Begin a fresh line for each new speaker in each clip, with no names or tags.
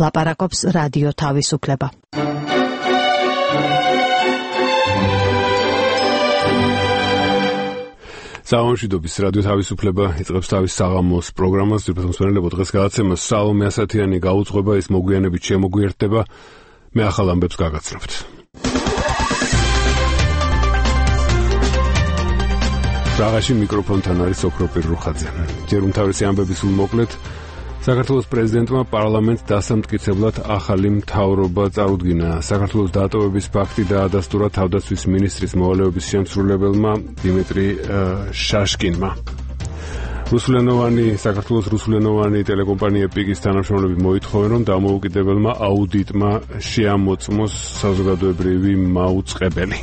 ლაპარაკობს რადიო თავისუფლება.
სამშვიდობის რადიო თავისუფლება იწყებს თავის საღამოს პროგრამას. ძირფასმსვენელებო დღეს გადაცემას სალომე ასათიანი გაუძღვება, ის მოგვიანებით შემოგვიერთდება. მე ახალ ამბებს გაგაცნობთ. პრაღაში მიკროფონთან არის ოქროპირ რუხაძე. ჯერ უმთავრესი ამბები სულ მოკლედ. საქართველოს პრეზიდენტმა პარლამენტს დასამტკიცებლად ახალი მთავრობა წარუდგინა. საქართველოს დატოვების ფაქტი დაადასტურა თავდაცვის მინისტრის მოვალეობის შემსრულებელმა დიმიტრი შაშკინმა. საქართველოს რუსულენოვანი ტელეკომპანია პიკის თანამშრომლები მოითხოვენ, რომ დამოუკიდებელმა აუდიტმა შეამოწმოს საზოგადოებრივი მაუწყებელი.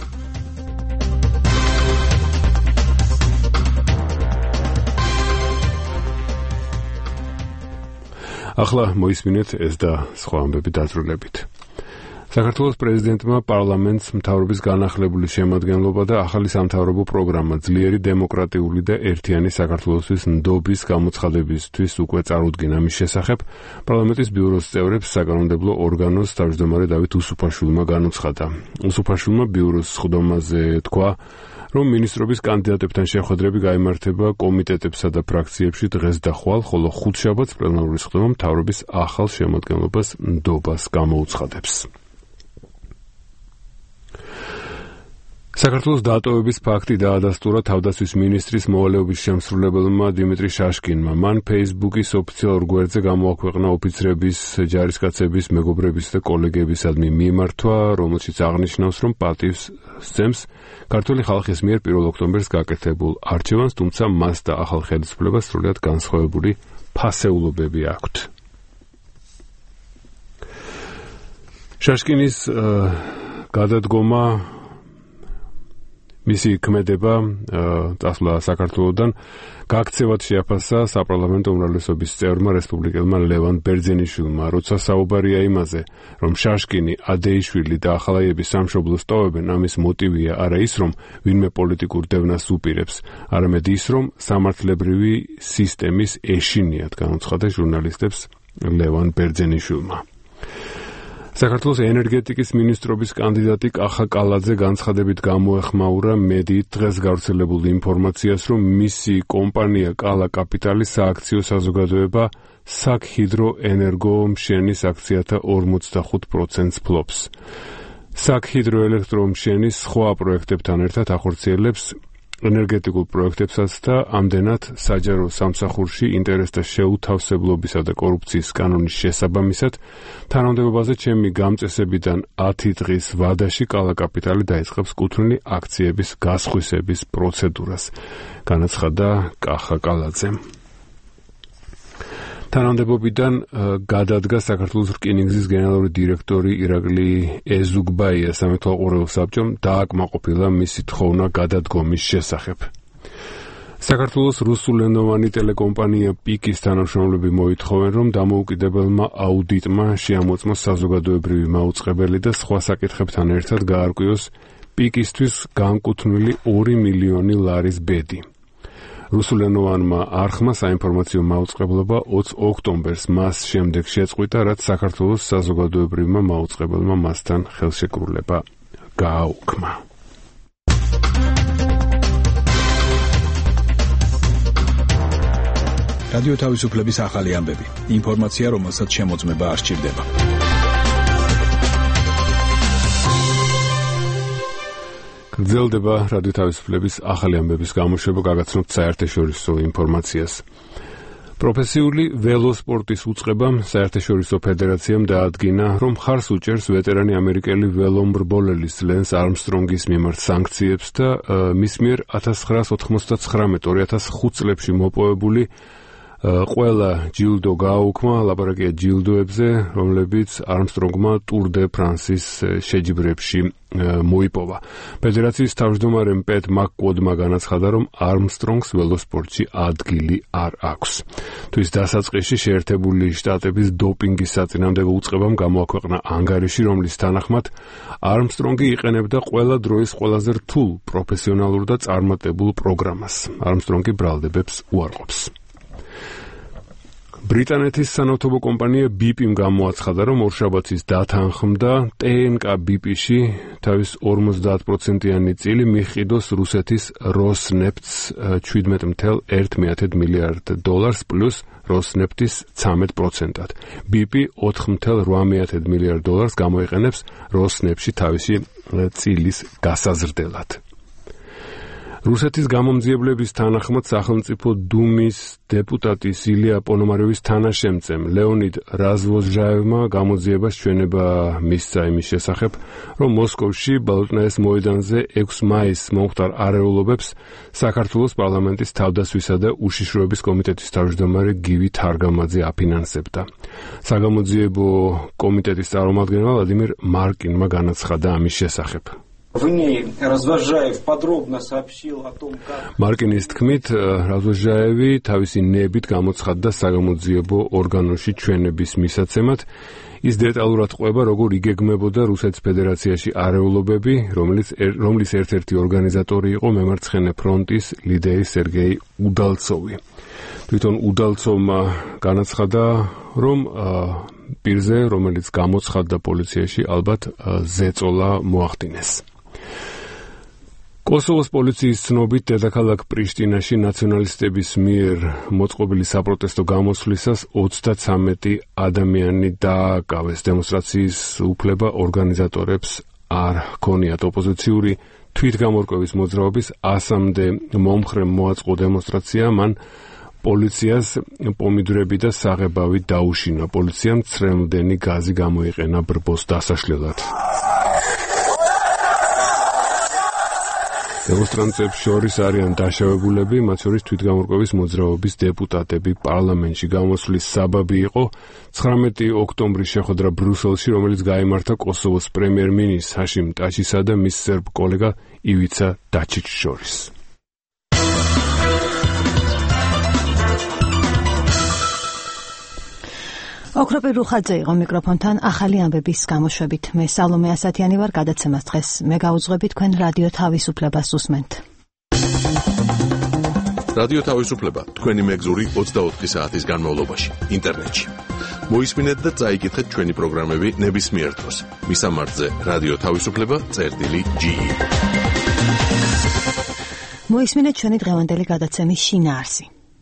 ახლა მოისმინეთ ეს და სხვა ამბები დაწვრილებით. საქართველოს პრეზიდენტმა პარლამენტს მთავრობის განახლებული შემადგენლობა და ახალი სამთავრობო პროგრამა ძლიერი დემოკრატიული და ერთიანი საქართველოსთვის ნდობის გამოცხადებისთვის უკვე წარუდგინა. მის შესახებ პარლამენტის ბიუროს წევრებს საკანონმდებლო ორგანოს თავმჯდომარე დავით უსუფაშვილმა განუცხადა. უსუფაშვილმა ბიუროს სხდომაზე თქვა, რომ მინისტრობის კანდიდატებთან შეხვედრები გაიმართება კომიტეტებსა და ფრაქციებში დღეს და ხვალ, ხოლო ხუთშაბათს პლენარული სხდომა მთავრობის ახალ შემადგენლობას ნდობას გამოუცხადებს. საქართველოს დატოვების ფაქტი დაადასტურა თავდაცვის მინისტრის მოვალეობის შემსრულებელმა დიმიტრი შაშკინმა. მან ფეისბუქის ოფიციალურ გვერდზე გამოაქვეყნა ოფიცრების, ჯარისკაცების, მეგობრების და კოლეგებისადმი მიმართვა, რომელშიც აღნიშნავს, რომ პატივს სცემს ქართული ხალხის მიერ 1 ოქტომბერს გაკეთებულ არჩევანს, თუმცა მას და ახალ ხელისუფლებას სრულიად განსხვავებული ფასეულობები აქვთ. შაშკინის გადადგომა, მისი ქმედება წასვლა საქართველოდან გაქცევად შეაფასა საპარლამენტო უმრავლესობის წევრმა რესპუბლიკელმა ლევან ბერძენიშვილმა. როცა საუბარია იმაზე, რომ შაშკინი, ადეიშვილი და ახალაიების სამშობლოს ტოვებენ, ამის მოტივია არა ის, რომ ვინმე პოლიტიკურ დევნას უპირებს, არამედ ის, რომ სამართლებრივი სისტემის ეშინიათ, განუცხადა ჟურნალისტებს ლევან ბერძენიშვილმა. საქართველოს ენერგეტიკის მინისტრობის კანდიდატი კახა კალაძე განცხადებით გამოეხმაურა მედიით დღეს გავრცელებულ ინფორმაციას, რომ მისი კომპანია კალა კაპიტალი სააქციო საზოგადოება საქ-ჰიდროენერგომშენის აქციათა 45%-ს ფლობს. საქ-ჰიდროელექტრომშენის სხვა პროექტებთან ერთად ახორციელებს ენერგეტიკულ პროექტებსაც და ამდენად საჯარო სამსახურში ინტერესთა შეუთავსებლობისა და კორუფციის კანონის შესაბამისად თანამდებობაზე ჩემი გამწესებიდან 10 დღის ვადაში კალა კაპიტალი დაიწყებს კუთვნილი აქციების გასხვისების პროცედურას, განაცხადა კახა კალაძემ. თანამდებობიდან გადადგა საქართველოს რკინიგზის გენერალური დირექტორი ირაკლი ეზუგბაია. სამეთვალყურეო საბჭომ დააკმაყოფილა მისი თხოვნა გადადგომის შესახებ. საქართველოს რუსულენოვანი ტელეკომპანია პიკის თანამშრომლები მოითხოვენ, რომ დამოუკიდებელმა აუდიტმა შეამოწმოს საზოგადოებრივი მაუწყებელი და სხვა საკითხებთან ერთად გაარკვიოს პიკისთვის განკუთვნილი 2 მილიონი ლარის ბედი. რუსულენოვანმა არხმა საინფორმაციო მაუწყებლობა 20 ოქტომბერს მას შემდეგ შეწყვიტა, რაც საქართველოს საზოგადოებრივმა მაუწყებელმა მასთან ხელშეკრულება გააუქმა.
რადიო თავისუფლების ახალი ამბები. ინფორმაცია, რომელსაც შემოწმება არ სჭირდება.
გრძელდება რადიო თავისუფლების ახალი ამბების გამოშვება, გაგაცნობთ საერთაშორისო ინფორმაციას. პროფესიული ველოსპორტის უწყებამ საერთაშორისო ფედერაციამ დაადგინა, რომ ხარს უჭერს ვეტერანი ამერიკელი ველომრბოლელის ლენს არმსტრონგის მიმართ სანქციებს და მის მიერ 1999-2005 წლებში მოპოვებული ყველა ჯილდო გააუქმა, ლაპარაკია ჯილდოებზე, რომლებიც არმსტრონგმა ტურ დე ფრანსის შეჯიბრებში მოიპოვა. ფედერაციის თავმჯდომარემ პეტ მაკკოდმა განაცხადა, რომ არმსტრონგს ველოსპორტში ადგილი არ აქვს. თვის დასაწყისში შეერთებული შტატების დოპინგის საწინააღმდეგო უწყებამ გამოაქვეყნა ანგარიში, რომლის თანახმად არმსტრონგი იყენებდა ყველა დროის ყველაზე რთულ პროფესიონალურ და წარმატებულ პროგრამას. არმსტრონგი ბრალდებებს უარყოფს. ბრიტანეთის სანავთობო კომპანია BP-მ გამოაცხადა, რომ ორშაბათის დათანხმდა TNK BP-ში თავის 50%-იანი წილი მიჰყიდოს რუსეთის Rosneft's $17.1 მილიარდ პლუს Rosneft's 13%-ად. BP $4.8 მილიარდ გამოიყენებს Rosneftში თავისი წილის გასაზრდელად. რუსეთის გამომძიებლების თანახმად სახელმწიფო დუმის დეპუტატი ილია პონომაროვის თანაშემწემ ლეონიდ რაზვოზჟაევმა გამოძიებას ჩვენება მისცა იმის შესახებ, რომ მოსკოვში ბალოტნაის მოედანზე 6 მაისს მომხდარ არეულობებს საქართველოს პარლამენტის თავდასვისა და უშიშროების კომიტეტის თავმჯდომარე გივი თარგამაძე აფინანსებდა. საგამოძიებო კომიტეტის წარმომადგენელ ვლადიმირ მარკინმა განაცხადა ამის შესახებ.
В ней Развозжаев подробно сообщил о том, как
მარკინის თქმით, რაზვოზჟაევი თავისი ნებით გამოცხადდა საგამოძიებო ორგანოში ჩვენების მისაცემად. ის დეტალურად ყვება, როგორ იგეგმებოდა რუსეთის ფედერაციაში არეულობები, რომლის ერთ-ერთი ორგანიზატორი იყო მემარცხენე ფრონტის ლიდერი სერგეი უდალცოვი. თვითონ უდალცოვმა განაცხადა, რომ პირზე, რომელიც გამოცხადდა პოლიციაში, ალბათ ზეწოლა მოახდინეს. კოსოვოს პოლიციის ცნობით დედაქალაქ პრიშტინაში ნაციონალისტების მიერ მოწყობილი საპროტესტო გამოსვლისას 33 ადამიანი დააკავეს. დემონსტრაციის უფლება ორგანიზატორებს არ ჰქონიათ. ოპოზიციური თვითგამორკვევის მოძრაობის 100-მდე მომხრემ მოაწყო დემონსტრაცია, მან პოლიციას პომიდრები და საღებავი დაუშინა. პოლიციამ ცრემლდენი გაზი გამოიყენა ბრბოს დასაშლელად. დემონსტრანტებს შორის არიან დაშავებულები, მათ შორის თვითგამორკვევის მოძრაობის დეპუტატები. პარლამენტში გამოსვლის საბაბი იყო 19 ოქტომბრის შეხვედრა ბრიუსელში, რომელიც გაიმართა კოსოვოს პრემიერ-მინისტრ ჰაშიმ ტაჩისა და მის სერბ კოლეგა ივიცა დაჩიჩს შორის.
ოქროპირ რუხაძე იყო მიკროფონთან ახალი ამბების გამოშვებით. მე სალომე ასათიანი ვარ, გადაცემას დღეს მე გაუძღვები, თქვენ რადიო თავისუფლებას უსმენთ.
რადიო თავისუფლება თქვენი მეგზური 24 საათის განმავლობაში ინტერნეტში. მოისმინეთ და წაიკითხეთ ჩვენი პროგრამები ნებისმიერ დროს. მისამართზე რადიო თავისუფლება.ge.
მოისმინეთ ჩვენი დღევანდელი გადაცემის შინაარსი.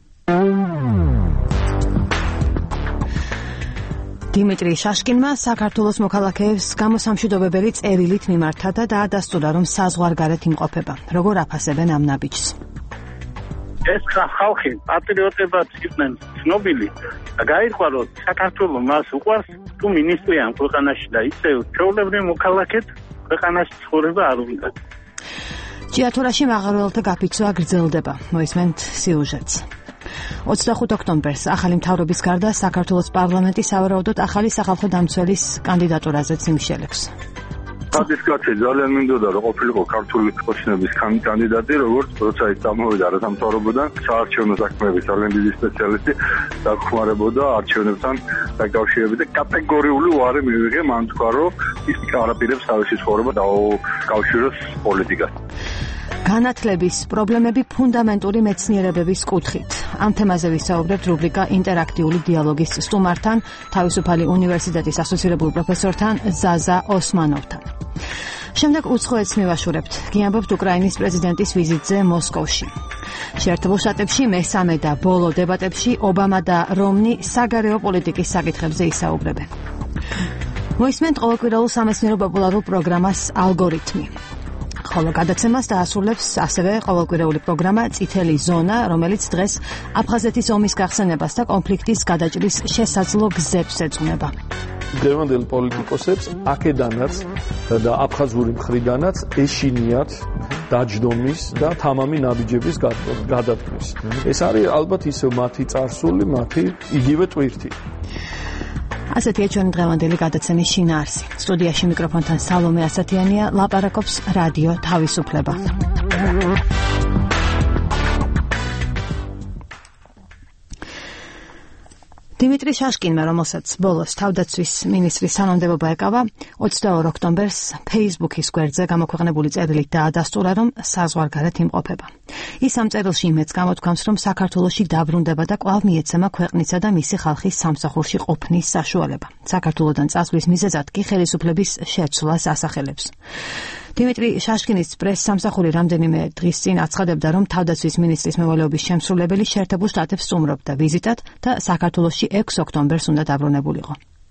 დიმიტრი შაშკინმა საქართველოს მოქალაქეებს გამოსამშვიდობებელი წერილით მიმართა და დაადასტურა, რომ საზღვარგარეთ იმყოფება. როგორ აფასებენ ამ ნაბიჯს?
ეს ხალხი პატრიოტებად იყვნენ ცნობილი და გაირკვა, რომ საქართველოს მას უყვარს თუ მინისტრია ამ ქვეყანაში და ისევ ჩვეულებრივ მოქალაქედ ქვეყანაში ცხოვრება არ უნდა.
ჭიათურაში მაღაროელთა გაფიცვა გრძელდება. მოისმენთ სიუჟეტს. 25 ოქტომბერს ახალი მთავრობის გარდა საქართველოს პარლამენტი სავარაუდოდ ახალი სახალხო დამცველის კანდიდატურაზეც იმშელებს.
სადისკაცი ძალიან მინდოდა რომ ყოფილიყო ქართული ოცნების კანდიდატი, როგორც როცა ის წამოვიდა არასამთავრობოდან, საარჩევნო საქმეების ძალიან დიდი სპეციალისტი დაგხმარებოდა არჩევნებთან დაკავშირებით და კატეგორიული უარი მივიღე, მან თქვა, რომ ის არაპირებს თავისი ცხოვრება დაუკავშიროს პოლიტიკას.
განათლების პრობლემები ფუნდამენტური მეცნიერებების კუთხით. ამ თემაზე ვისაუბრებთ რუბრიკა ინტერაქტიული დიალოგის სტუმართან, თავისუფალი უნივერსიტეტის ასოცირებულ პროფესორთან ზაზა ოსმანოვთან. შემდეგ უცხოეთს მივაშურებთ. გიამბობთ უკრაინის პრეზიდენტის ვიზიტზე მოსკოვში. შეერთებულ შტატებში მესამე და ბოლო დებატებში ობამა და რომნი საგარეო პოლიტიკის საკითხებზე ისაუბრებენ. მოისმენთ ყოველკვირეულ სამეცნიერო პოპულარულ პროგრამას ალგორითმი. ხოლო გადაცემას დაასრულებს ასევე ყოველკვირეული პროგრამა წითელი ზონა, რომელიც დღეს აფხაზეთის ომის გახსენებას და კონფლიქტის გადაჭრის შესაძლო გზებს ეძღვნება.
დღევანდელ პოლიტიკოსებს აქედანაც და აფხაზური მხრიდანაც ეშინიათ დაჯდომის და თამამი ნაბიჯების გადადგმის. ეს არის ალბათ ისევ მათი წარსული, მათი იგივე ტვირთი. ასეთია ჩვენი დღევანდელი გადაცემის შინაარსი. სტუდიაში მიკროფონთან სალომე ასათიანია, ლაპარაკობს რადიო თავისუფლება.
დიმიტრი შაშკინმა, რომელსაც ბოლოს თავდაცვის მინისტრის თანამდებობა ეკავა, 22 ოქტომბერს Facebook-ის გვერდზე გამოქვეყნებული წერილით დაადასტურა, რომ საზღვარგარეთ იმყოფება. ის ამ წერილში იმედს გამოთქვამს, რომ საქართველოში დაბრუნდება და კვლავ მიეცემა ქვეყნისა და მისი ხალხის სამსახურში ყოფნის საშუალება. საქართველოდან წასვლის მიზეზად კი ხელისუფლების შეცვლას ასახელებს. დიმიტრი შაშკინის პრეს-სამსახური რამდენიმე დღის წინ აცხადებდა, რომ თავდაცვის მინისტრის მევალეობის შემსრულებელი შეერთებულ შტატებს სტუმრობდა ვიზიტად და საქართველოში 6 ოქტომბერს უნდა დაბრუნებულიყო.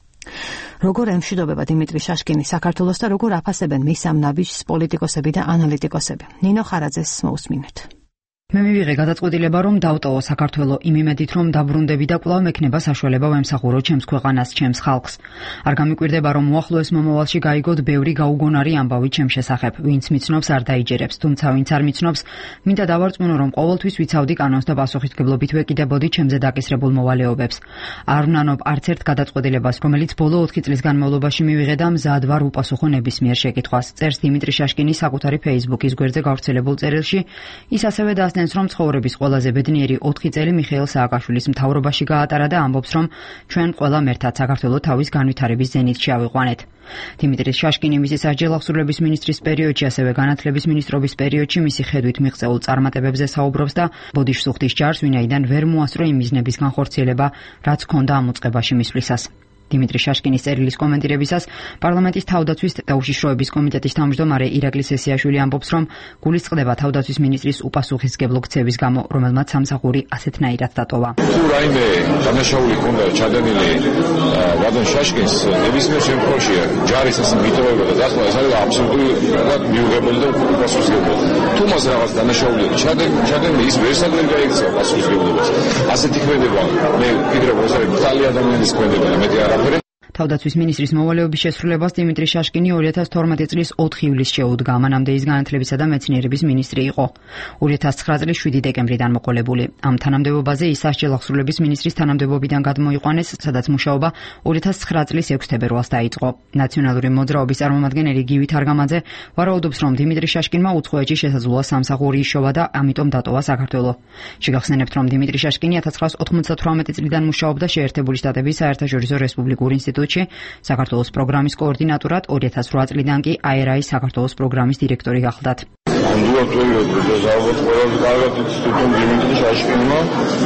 როგორ ემშვიდობება დიმიტრი შაშკინი საქართველოს და როგორ აფასებენ მის ამ ნაბიჯს პოლიტიკოსები და ანალიტიკოსები? ნინო ხარაძეს მოусმინეთ.
მე მივიღე გადაწყვეტილება, რომ დავტოვო საქართველო იმ იმედით, რომ დაბრუნდები და კვლავ მექნება საშუალება ვემსახურო ჩემს ქვეყანას, ჩემს ხალხს. არ გამიკვირდება, რომ უახლოეს მომავალში გაიგოთ ბევრი გაუგონარი ამბავი ჩემს შესახებ. ვინც მიცნობს, არ დაიჯერებს, თუმცა ვინც არ მიცნობს, მინდა დავარწმუნო, რომ ყოველთვის ვიცავდი კანონს და პასუხისმგებლობით ვეკიდებოდი ჩემზე დაკისრებულ მოვალეობებს. არ ვნანობ არც ერთ გადაწყვეტილებას, რომელიც ბოლო 4 წლის განმავლობაში მივიღე და მზად ვარ უპასუხო ნებისმიერ შეკითხვას. წერს დიმიტრი შაშკინი საკუთარი Facebook-ის გვერდზე გავრცელებულ წერილში. ის ასევე დასდენს, რომ ცხოვრების ყველაზე ბედნიერი 4 წელი მიხეილ სააკაშვილის მთავრობაში გაატარა და ამბობს, რომ ჩვენ ყველა მერთად საქართველოს თავის განვითარების ზენიტში ავიყვანეთ. დიმიტრი შაშკინი მისი სასჯელ აღსრულების მინისტრის პერიოდში, ასევე განათლების მინისტრობის პერიოდში მისი ხედვით მიღწეულ წარმატებებზე საუბრობს და ბოდიშს უხდის ჯარს, ვინაიდან ვერ მოასწრო იმ მიზნების განხორციელება, რაც ჰქონდა ამ უწყებაში მისვლისას. დიმიტრი შაშკინის წერილის კომენტირებისას პარლამენტის თავდაცვის და უშიშროების კომიტეტის თავმჯდომარე ირაკლი სესიაშვილი ამბობს, რომ გულისწყდება თავდაცვის მინისტრის უპასუხისმგებლო ქცევის გამო, რომელმაც სამსახური ასეთნაირად დატოვა.
თუ რაიმე დანაშაული ქონდა ჩადენილი ვადან შაშკინს, ნებისმიერ შემთხვევაში ჯარის ასე მიტოვება და დახლა ეს არის აბსოლუტურად მიუღებელი და უპასუხისმგებელი. თუ მას რაღაც დანაშაული ჩადენილი, ის ვერსად ვერ გაიქცევა პასუხისმგებლობას. ასეთი ქმედება მე კიდევ რუსები მთელი ადამიანის ქმედება და მეტი
თავდაცვის მინისტრის მოვალეობის შესრულებას დიმიტრი შაშკინი 2012 წლის 4 ივლისს შეუდგა. მანამდე ის განათლებისა და მეცნიერების მინისტრი იყო. 2009 წლის 7 დეკემბრიდან მოყოლებული. ამ თანამდებობაზე ის სასჯელ აღსრულების მინისტრის თანამდებობიდან გადმოიყვანეს, სადაც მუშაობა 2009 წლის 6 თებერვალს დაიწყო. ნაციონალური მოძრაობის წარმომადგენელი გივი თარგამაძე ვარაუდობს, რომ დიმიტრი შაშკინმა უცხოეთში შესაძლოა სამსახური იშოვა და ამიტომ დატოვა საქართველო. შეგახსენებთ, რომ დიმიტრი შაშკინი 1998 წლიდან მუშაობდა შეერთებული შტატების საერთაშორისო რესპუბლიკურ ინსტიტუტში საქართველოს პროგრამის კოორდინატორად, 2008 წლიდან კი AERA-ის საქართველოს პროგრამის დირექტორი გახლდათ.
ნამდვილად ვეროდი და ალბათ ყველაზე კარგად იცით დიმიტრი შაშკინმა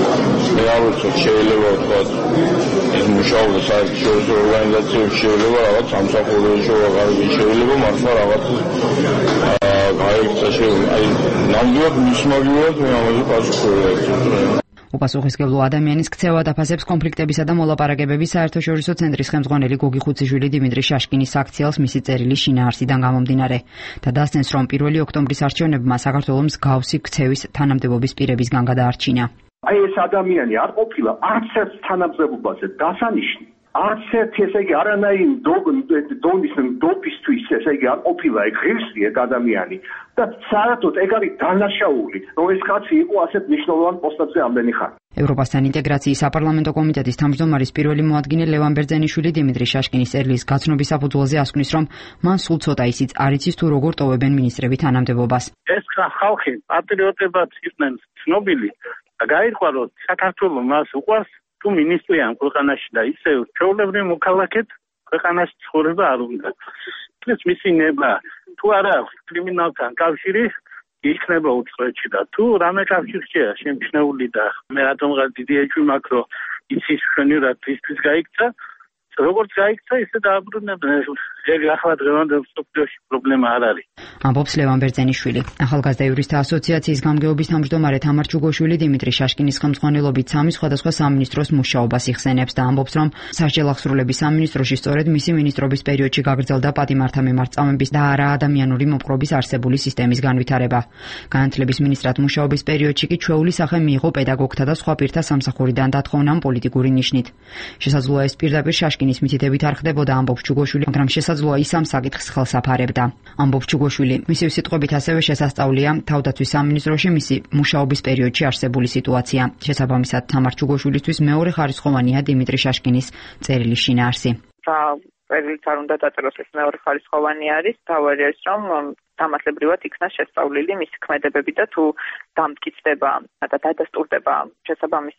მე არ ვიცი შეიძლება ვთქვა ის მუშაობდა საერთაშორისო ორგანიზაციებში შეიძლება რაღაც სამსახური იშოვა შეიძლება მართლა რაღაც გაიქცა აი ნამდვილად მისმაგივრად მე ამაზე პასუხი ვეძებ.
უპასუხისმგებლო ადამიანის ქცევა დაფასებს კონფლიქტებისა და მოლაპარაკებების საერთაშორისო ცენტრის ხელმძღვანელი გოგი ხუციშვილი დიმიტრი შაშკინის აქციელს მისი წერილის შინაარსიდან გამომდინარე და დასცენს, რომ 1 ოქტომბრის არჩევნებმა საქართველოს მსგავსი ქცევის თანამდებობის პირებისგან გადაარჩინა.
აი ეს ადამიანი არ ყოფილა არც ერთ თანამდებობაზე დასანიშნი. არც ერთ ესე იგი არანაირი დონის დოფისთვის ესე იგი არ ყოფილა ეგ ღირსი ეგ ადამიანი და საერთოდ ეგ არის დანაშაული, რომ ეს კაცი იყო ასეთ მნიშვნელოვან პოსტებზე ამდენი ხანი.
ევროპასთან ინტეგრაციის საპარლამენტო კომიტეტის თავმჯდომარის პირველი მოადგილე ლევან ბერძენიშვილი დიმიტრი შაშკინის წერილის გაცნობის საფუძველზე ასკვნის, რომ მან სულ ცოტა ისიც არ იცის თუ როგორ ტოვებენ მინისტრები თანამდებობას.
ეს ხალხი პატრიოტებად იყვნენ ცნობილი და გაირკვა, რომ საქართველოს მას უყვარს თუ მინისტრია ამ ქვეყანაში და ისევ ჩვეულებრივ მოქალაქედ ქვეყანაში ცხოვრება არ უნდა. ეს მისი ნება თუ არა კრიმინალთან კავშირი იქნება უცხოეთში და თუ რამე კავშირია შემჩნეული და მე რატომღაც დიდი ეჭვი მაქვს, რომ იცის შვენივრადისთვის გაიქცა, როგორც გაიქცა ისე დააბრუნებენ. ეგ ახლა დღევანდელ სოფლიოში პრობლემა არ არის.
ამბობს ლევან ბერძენიშვილი. ახალგაზრდა იურისტთა ასოციაციის გამგეობის თავმჯდომარე თამარ ჩუგოშვილი დიმიტრი შაშკინის ხელმძღვანელობით 3 სხვადასხვა სამინისტროს მუშაობას იხსენებს და ამბობს, რომ სასჯელ აღსრულების სამინისტროში სწორედ მისი მინისტრობის პერიოდში გაგრძელდა პატიმართა მიმართ წამების და არაადამიანური მოპყრობის არსებული სისტემის განვითარება. განათლების მინისტრად მუშაობის პერიოდში კი ჩვეული სახე მიიღო პედაგოგთა და სხვა პირთა სამსახურიდან დათხოვნამ პოლიტიკური ნიშნით. შესაძლოა ეს პირდაპირ შაშკინის მითითებით არ ხდებოდა, ამბობს ჩუგოშვილი, მაგრამ შესაძლოა ის ამ საკითხს ხელს აფარებდა. ამბობს ჩუგოშვილი, მისი სიტყვებით ასევე შესასწავლია თავდაცვის სამინისტროში მისი მუშაობის პერიოდში არსებული სიტუაცია. შესაბამისად, თამარ ჩუგოშვილისთვის მეორე ხარისხოვანია დიმიტრი შაშკინის წერილის შინაარსი.
წერილიც არ უნდა დაწეროს, ეს მეორე ხარისხოვანი არის. თავი არის, რომ დამასლებრივად იქნა შესწავლილი მისი ქმედებები და თუ დამტკიცდება და დადასტურდება შესაბამისი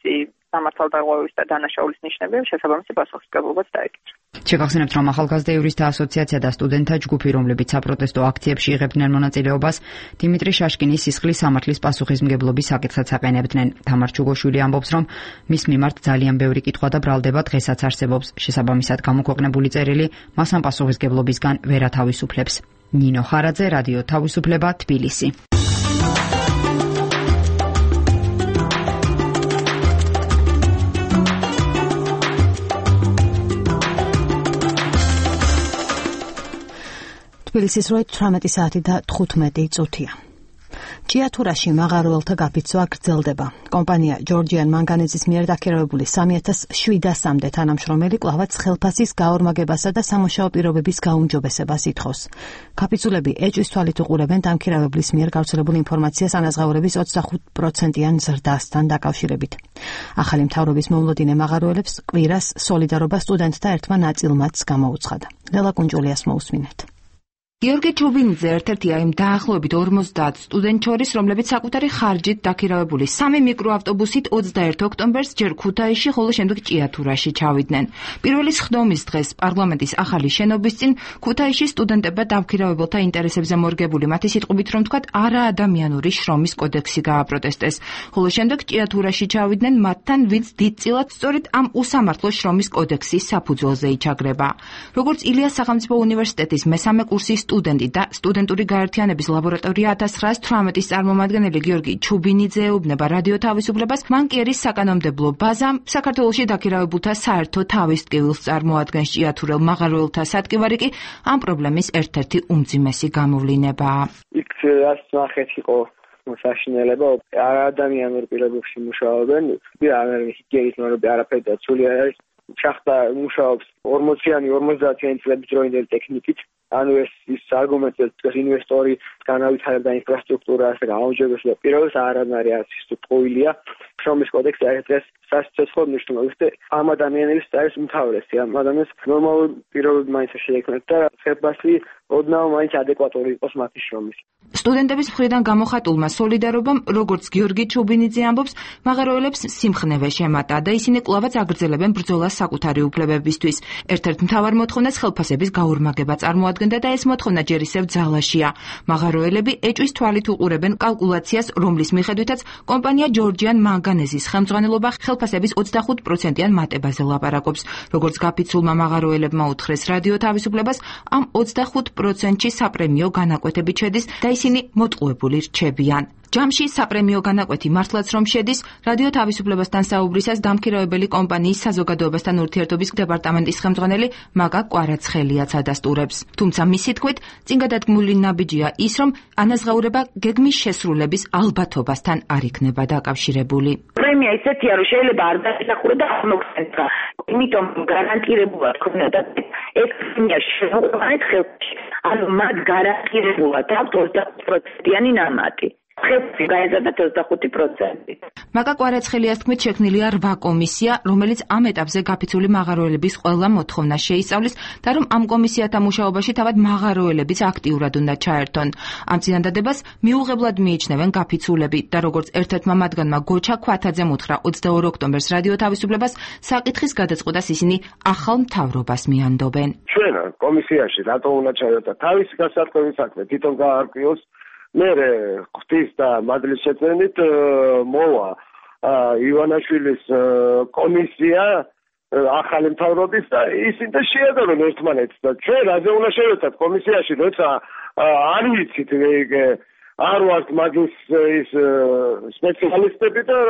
სამართალდაღუების და დანაშაულის ნიშნები შესაბამისი პასუხისმგებლობაც დაეკითხა.
შეგახსენებთ, რომ ახალგაზრდა იურისტთა ასოციაცია და სტუდენტთა ჯგუფი, რომლებიც საპროტესტო აქციებში იღებდნენ მონაწილეობას, დიმიტრი შაშკინის სისხლის სამართლის პასუხისმგებლობის საკითხად აყენებდნენ. თამარ ჩუგოშვილი ამბობს, რომ მის მიმართ ძალიან ბევრი კითხვა და ბრალდება დღესაც არსებობს. შესაბამისად გამოქვეყნებული წერილი მას ამ პასუხისმგებლობისგან ვერ ათავისუფლებს. ნინო ხარაძე, რადიო თავისუფლება, თბილისი.
თბილისის როით 18 საათი და 15 წუთია. ჭიათურაში მაღაროელთა გაფიცვა გრძელდება. კომპანია ჯორჯიან მანგანეზის მიერ დაქირავებული 3700-მდე თანამშრომელი კვლავაც ხელფასის გაორმაგებასა და სამუშაო პირობების გაუმჯობესებას ითხოვს. გაფიცულები ეჭვის თვალით უყურებენ დამქირავებლის მიერ გავრცელებულ ინფორმაციას ანაზღაურების 25%-იან ზრდასთან დაკავშირებით. ახალი მთავრობის მოვლოდინე მაღაროელებს კვირას სოლიდარობა სტუდენტთა ერთმა ნაწილმაც გამოუცხადა. ლელა კუნჯულიას მოусმინეთ.
გიორგი ჩუბინიძე ერთ-ერთი იმ დაახლოებით 50 სტუდენტ შორის, რომლებიც საკუთარი ხარჯით დაქირავებული 3 მიკროავტობუსით 21 ოქტომბერს ჯერ ქუთაისში, ხოლო შემდეგ ჭიათურაში ჩავიდნენ. პირველი სხდომის დღეს პარლამენტის ახალი შენობის წინ ქუთაისში სტუდენტებმა დამქირავებელთა ინტერესებზე მორგებული მათი სიტყვით რომ თქვათ არაადამიანური შრომის კოდექსი გააპროტესტეს. ხოლო შემდეგ ჭიათურაში ჩავიდნენ მათთან, ვინც დიდწილად სწორედ ამ უსამართლო შრომის კოდექსის საფუძველზე იჩაგრება. როგორც ილიას სახელმწიფო უნივერსიტეტის მესამე კურსის სტუდენტი და სტუდენტური გაერთიანების ლაბორატორია 1918-ის წარმომადგენელი გიორგი ჩუბინიძე ეუბნება რადიო თავისუფლებას, მან კი არის საკანონმდებლო ბაზა საქართველოში დაქირავებულთა საერთო თავის ტკივილს წარმოადგენს. ჭიათურელ მაღაროელთა სატკივარი კი ამ პრობლემის ერთ-ერთი უმძიმესი გამოვლინებაა.
იქ რაც ნახეთ იყო საშინელება, არაადამიანურ პირობებში მუშაობენ, ჰიგიენის ნორმები არაფერი დაცული არ არის. შახტა მუშაობს 40-იანი 50-იანი წლების დროინდელი ტექნიკით. ანუ ის არგუმენტებს დღეს ინვესტორი განავითარებდა ინფრასტრუქტურას და გაუმჯობესდა პირობებს არანაირი არის ტყუილია. შრომის კოდექსი არის დღეს სასიცოცხლო მნიშვნელობის და ამ ადამიანის არის უმთავრესი. ამ ადამიანს ნორმალური პირობები მაინც შეექმნათ და ხელფასი ოდნავ მაინც ადეკვატური იყოს მათი შრომის.
სტუდენტების მხრიდან გამოხატულმა სოლიდარობამ, როგორც გიორგი ჩუბინიძე ამბობს, მაღაროელებს სიმხნევე შემატა და ისინი კვლავაც აგრძელებენ ბრძოლას საკუთარი უფლებებისთვის. ერთ-ერთ მთავარ მოთხოვნას ხელფასების გაორმაგება წარმოადგენდა და ეს მოთხოვნა ჯერ ისევ ძალაშია. მაღაროელები ეჭვის თვალით უყურებენ კალკულაციას, რომლის მიხედვითაც კომპანია ჯორჯიან მანგანეზის ხელმძღვანელობა ხელფასების 25%-იან მატებაზე ლაპარაკობს. როგორც გაფიცულმა მაღაროელებმა უთხრეს რადიო თავისუფლებას, ამ 25%-ში საპრემიო განაკვეთები შედის და ისინი მოტყუებული რჩებიან. ჯამში საპრემიო განაკვეთი მართლაც რომ შედის, რადიო თავისუფლებასთან საუბრისას დამქირავებელი კომპანიის საზოგადოებასთან ურთიერთობის დეპარტამენტის ხელმძღვანელი მაგა კვარაცხელიაც ადასტურებს. თუმცა მისი თქმით, წინ გადადგმული ნაბიჯია ის, რომ ანაზღაურება გეგმის შესრულების ალბათობასთან არ იქნება დაკავშირებული.
პრემია ისეთია, რომ შეიძლება არ დაისახურა და არ მოგცემდა. იმიტომ გარანტირებულად ქონდა ეს პრემია შეუყვანეთ ხელში. ანუ მათ გარანტირებულად აქვს 25%-იანი ნამატი. ხელში გაიზარდა 25%.
მაგა კვარაცხელიას თქმით, შექმნილია 8 კომისია, რომელიც ამ ეტაპზე გაფიცული მაღაროელების ყველა მოთხოვნას შეისწავლის და რომ ამ კომისიათა მუშაობაში თავად მაღაროელებიც აქტიურად უნდა ჩაერთონ. ამ წინადადებას მიუღებლად მიიჩნევენ გაფიცულები და როგორც ერთ-ერთმა მათგანმა გოჩა ქვათაძემ უთხრა 22 ოქტომბერს რადიო თავისუფლებას, საკითხის გადაწყვეტას ისინი ახალ მთავრობას მიანდობენ.
ჩვენ კომისიაში რატო უნდა ჩაერთოთ? თავისი გასატყობი საქმე თვითონ გაარკვიოს. მე ღვთის და მადლის შეწმენით მოვა ივანაშვილის კომისია ახალი მთავრობის და ისინი და შეადარონ ერთმანეთს და ჩვენ რაზე უნდა შევეცდათ კომისიაში, როცა არ ვიცით არ ვართ მაგის ის სპეციალისტები და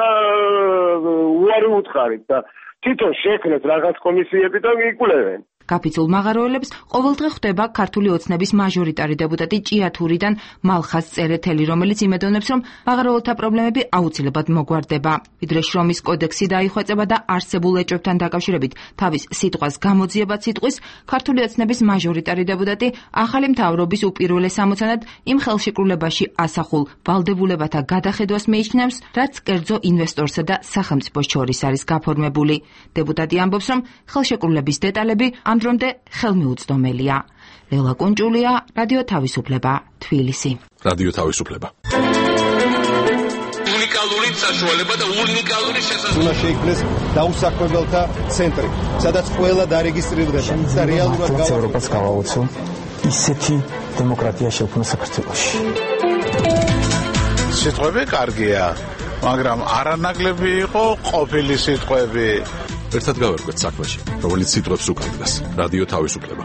უარი უთხარით და თვითონ შექმნეთ რაღაც კომისიები და იკვლევენ.
გაფიცულ მაღაროელებს ყოველდღე ხვდება ქართული ოცნების მაჟორიტარი დეპუტატი ჭიათურიდან მალხაზ წერეთელი, რომელიც იმედოვნებს, რომ მაღაროელთა პრობლემები აუცილებლად მოგვარდება. ვიდრე შრომის კოდექსი დაიხვეწება და არსებულ ეჭვებთან დაკავშირებით თავის სიტყვას გამოძიებაც იტყვის, ქართული ოცნების მაჟორიტარი დეპუტატი ახალი მთავრობის უპირველეს ამოცანად იმ ხელშეკრულებაში ასახულ ვალდებულებათა გადახედვას მიიჩნევს, რაც კერძო ინვესტორსა და სახელმწიფოს შორის არის გაფორმებული. დეპუტატი ამბობს, რომ ხელშეკრულების დეტალები ამ დრომდე ხელმიუწვდომელია. ლელა კუნჭულია, რადიო თავისუფლება, თბილისი.
რადიო თავისუფლება.
უნიკალური საშუალება და უნიკალური შესაძლებლობა.
უნდა შეიქმნეს დაუსაქმებელთა ცენტრი, სადაც ყველა დარეგისტრირდება და რეალურად
ევროპას გავაუწევ ისეთი დემოკრატია შექმნა საქართველოში.
სიტყვები კარგია, მაგრამ არანაკლები იყო ყოფილი სიტყვები.
ერთად გავერკვეთ საქმეში, რომელიც სიტყვებს უკავშირდება. რადიო თავისუფლება.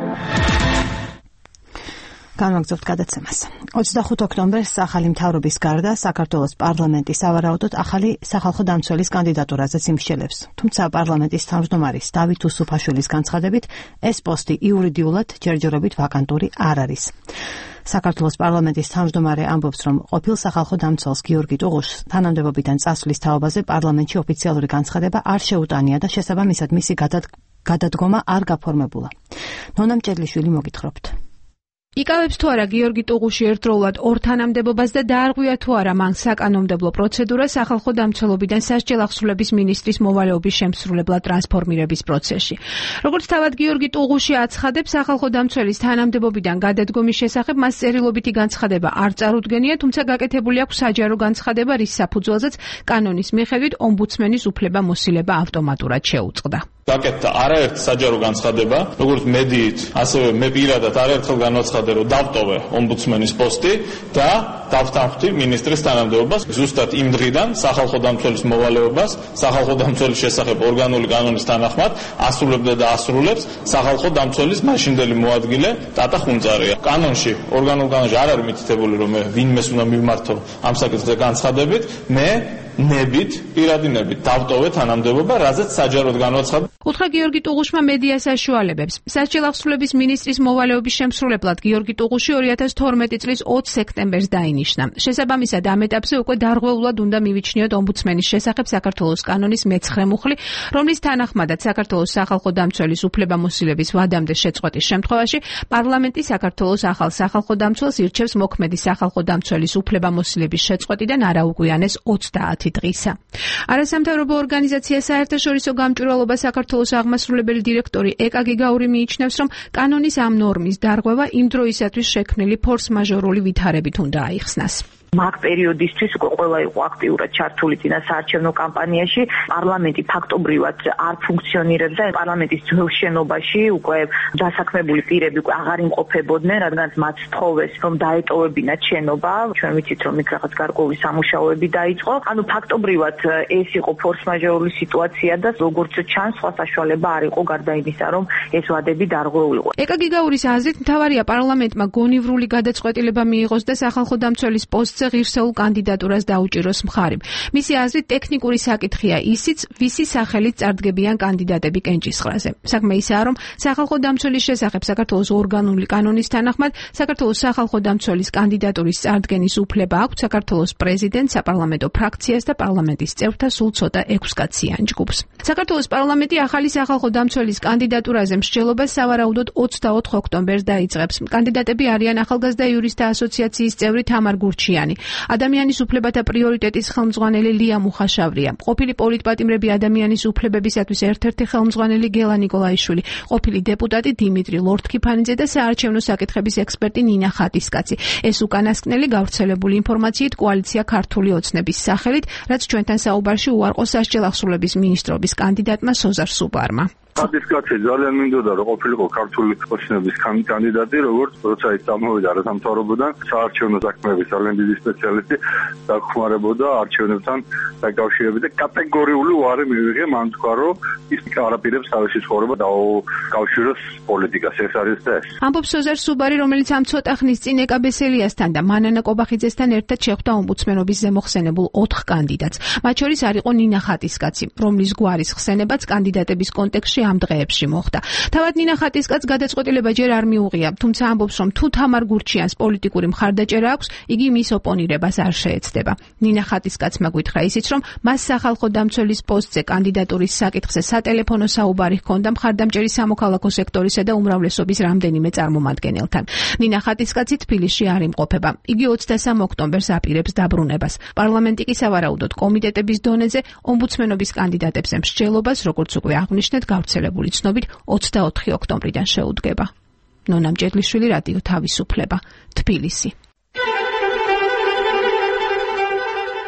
განვაგრძობთ გადაცემას. 25 ოქტომბერს ახალი მთავრობის გარდა საქართველოს პარლამენტი სავარაუდოდ ახალი სახალხო დამცველის კანდიდატურაზეც იმსჯელებს. თუმცა პარლამენტის თავმჯდომარის დავით უსუფაშვილის განცხადებით, ეს პოსტი იურიდიულად ჯერჯერობით ვაკანტური არ არის. საქართველოს პარლამენტის თავმჯდომარე ამბობს, რომ ყოფილ სახალხო დამცველს გიორგი ტუღუშს თანამდებობიდან წასვლის თაობაზე პარლამენტში ოფიციალური განცხადება არ შეუტანია და შესაბამისად მისი გადადგომა არ გაფორმებულა. ნონა მჭედლიშვილი მოგითხრობთ.
იკავებს თუ არა გიორგი ტუღუში ერთდროულად ორ თანამდებობას და დაარღვია თუ არა მან საკანონმდებლო პროცედურა სახალხო დამცველობიდან სასჯელ აღსრულების მინისტრის მოვალეობის შემსრულებლად ტრანსფორმირების პროცესში. როგორც თავად გიორგი ტუღუში აცხადებს, სახალხო დამცველის თანამდებობიდან გადადგომის შესახებ მას წერილობითი განცხადება არ წარუდგენია, თუმცა გაკეთებული აქვს საჯარო განცხადება, რის საფუძველზეც კანონის მიხედვით ომბუდსმენის უფლება-მოსილება ავტომატურად შეუწყდა.
გაკეთდა არაერთ საჯარო განცხადება, როგორც მედიით, ასევე მე პირადად არაერთხელ განაცხადე, რომ დავტოვე ომბუდსმენის პოსტი და დავთანხმდი მინისტრის თანამდებობას. ზუსტად იმ დღიდან სახალხო დამცველის მოვალეობას, სახალხო დამცველის შესახებ ორგანული კანონის თანახმად ასრულებდა და ასრულებს სახალხო დამცველის მაშინდელი მოადგილე ტატა ხუნწარია. კანონში, ორგანულ კანონში არ არის მითითებული, რომ მე ვინმეს უნდა მიმართო ამ საკითხზე განცხადებით, მე ნებით, პირადი ნებით დავტოვე თანამდებობა, რაზეც საჯაროდ განაცხადა.
უთხრა გიორგი ტუღუშმა მედია საშუალებებს. სასჯელ აღსრულების მინისტრის მოვალეობის შემსრულებლად გიორგი ტუღუში 2012 წლის 20 სექტემბერს დაინიშნა. შესაბამისად ამ ეტაპზე უკვე დარღვეულად უნდა მივიჩნიოთ ომბუდსმენის შესახებ საქართველოს კანონის მე-9 მუხლი, რომლის თანახმადაც საქართველოს სახალხო დამცველის უფლება-მოსილების ვადამდე შეწყვეტის შემთხვევაში პარლამენტი საქართველოს ახალ სახალხო დამცველს ირჩევს მოქმედი სახალხო დამცველის უფლება-მოსილების შეწყვეტიდან არაუგვიანეს 30 დღისა. არასამთავრობო ორგანიზაცია საერთაშორისო გამჭვირვალობა საქართველოს აღმასრულებელი დირექტორი ეკა გიგაური მიიჩნევს, რომ კანონის ამ ნორმის დარღვევა იმ დროისათვის შექმნილი ფორს-მაჟორული ვითარებით უნდა აიხსნას.
მაგ პერიოდისთვის უკვე ყველა იყო აქტიურად ჩართული წინა საარჩევნო კამპანიაში. პარლამენტი ფაქტობრივად არ ფუნქციონირებდა. პარლამენტის ძველ შენობაში უკვე დასაქმებული პირები უკვე აღარ იმყოფებოდნენ, რადგან მათ თხოვეს, რომ დაეტოვებინათ შენობა. ჩვენ ვიცით, რომ იქ რაღაც გარკვეული სამუშაოები დაიწყო. ანუ ფაქტობრივად ეს იყო ფორს-მაჟორული სიტუაცია და როგორც ჩანს, სხვა საშუალება არ იყო გარდა იმისა, რომ ეს ვადები დარღვეულიყო.
ეკა გიგაურის აზრით, მთავარია პარლამენტმა გონივრული გადაწყვეტილება მიიღოს და სახალხო დამცველის პოსტზე ღირსეულ კანდიდატურას დაუჭიროს მხარი. მისი აზრით, ტექნიკური საკითხია ისიც, ვისი სახელით წარდგებიან კანდიდატები კენჭისყრაზე. საქმე ისაა, რომ სახალხო დამცველის შესახებ საქართველოს ორგანული კანონის თანახმად საქართველოს სახალხო დამცველის კანდიდატურის წარდგენის უფლება აქვს საქართველოს პრეზიდენტს, საპარლამენტო ფრაქციას და პარლამენტის წევრთა სულ ცოტა 6 კაციან ჯგუფს. საქართველოს პარლამენტი ახალი სახალხო დამცველის კანდიდატურაზე მსჯელობას სავარაუდოდ 24 ოქტომბერს დაიწყებს. კანდიდატები არიან ახალგაზრდა იურისტთა ასოციაციის წევრი თამარ გურჩიანი, ადამიანის უფლებათა პრიორიტეტის ხელმძღვანელი ლია მუხაშავრია, ყოფილი პოლიტპატიმრები ადამიანის უფლებებისათვის ერთ-ერთი ხელმძღვანელი გელა ნიკოლაიშვილი, ყოფილი დეპუტატი დიმიტრი ლორთქიფანიძე და საარჩევნო საკითხების ექსპერტი ნინა ხატისკაცი. ეს უკანასკნელი გავრცელებული ინფორმაციით კოალიცია ქართული ოცნების სახელით, რაც ჩვენთან საუბარში უარყო სასჯელ აღსრულების მინისტრობის კანდიდატმა სოზარ სუბარმა.
ხატისკაცი ძალიან მინდოდა რომ ყოფილიყო ქართული ოცნების კანდიდატი, როგორც როცა ის წამოვიდა არასამთავრობოდან, საარჩევნო საქმეების ძალიან დიდი სპეციალისტი დაგხმარებოდა არჩევნებთან დაკავშირებით და კატეგორიული უარი მივიღე, მან თქვა რომ ის არაპირებს თავისი ცხოვრება დაუკავშიროს პოლიტიკას. ეს არის ეს.
ამბობს სოზარ სუბარი, რომელიც ამ ცოტა ხნის წინ ეკა ბესელიასთან და მანანა კობახიძესთან ერთად შეხვდა ომბუდსმენობის ზემოხსენებულ 4 კანდიდატს. მათ შორის არ იყო ნინა ხატისკაცი, რომლის გვარის ხსენებაც კანდიდატების კონტექსტში ამ დღეებში მოხდა. თავად ნინა ხატისკაცს გადაწყვეტილება ჯერ არ მიუღია, თუმცა ამბობს, რომ თუ თამარ გურჩიანს პოლიტიკური მხარდაჭერა აქვს, იგი მის ოპონირებას არ შეეცდება. ნინა ხატისკაცმა გითხრა ისიც, რომ მას სახალხო დამცველის პოსტზე კანდიდატურის საკითხზე სატელეფონო საუბარი ჰქონდა მხარდამჭერი სამოქალაქო სექტორისა და უმრავლესობის რამდენიმე წარმომადგენელთან. ნინა ხატისკაცი თბილისში არ იმყოფება. იგი 23 ოქტომბერს აპირებს დაბრუნებას. პარლამენტი კი სავარაუდოდ კომიტეტების დონეზე ომბუდსმენობის კანდიდატებზე მსჯელობას, როგორც უკვე აღნიშნეთ, გავრცელებული ცნობით 24 ოქტომბრიდან შეუდგება. ნონა მჭედლიშვილი, რადიო თავისუფლება, თბილისი.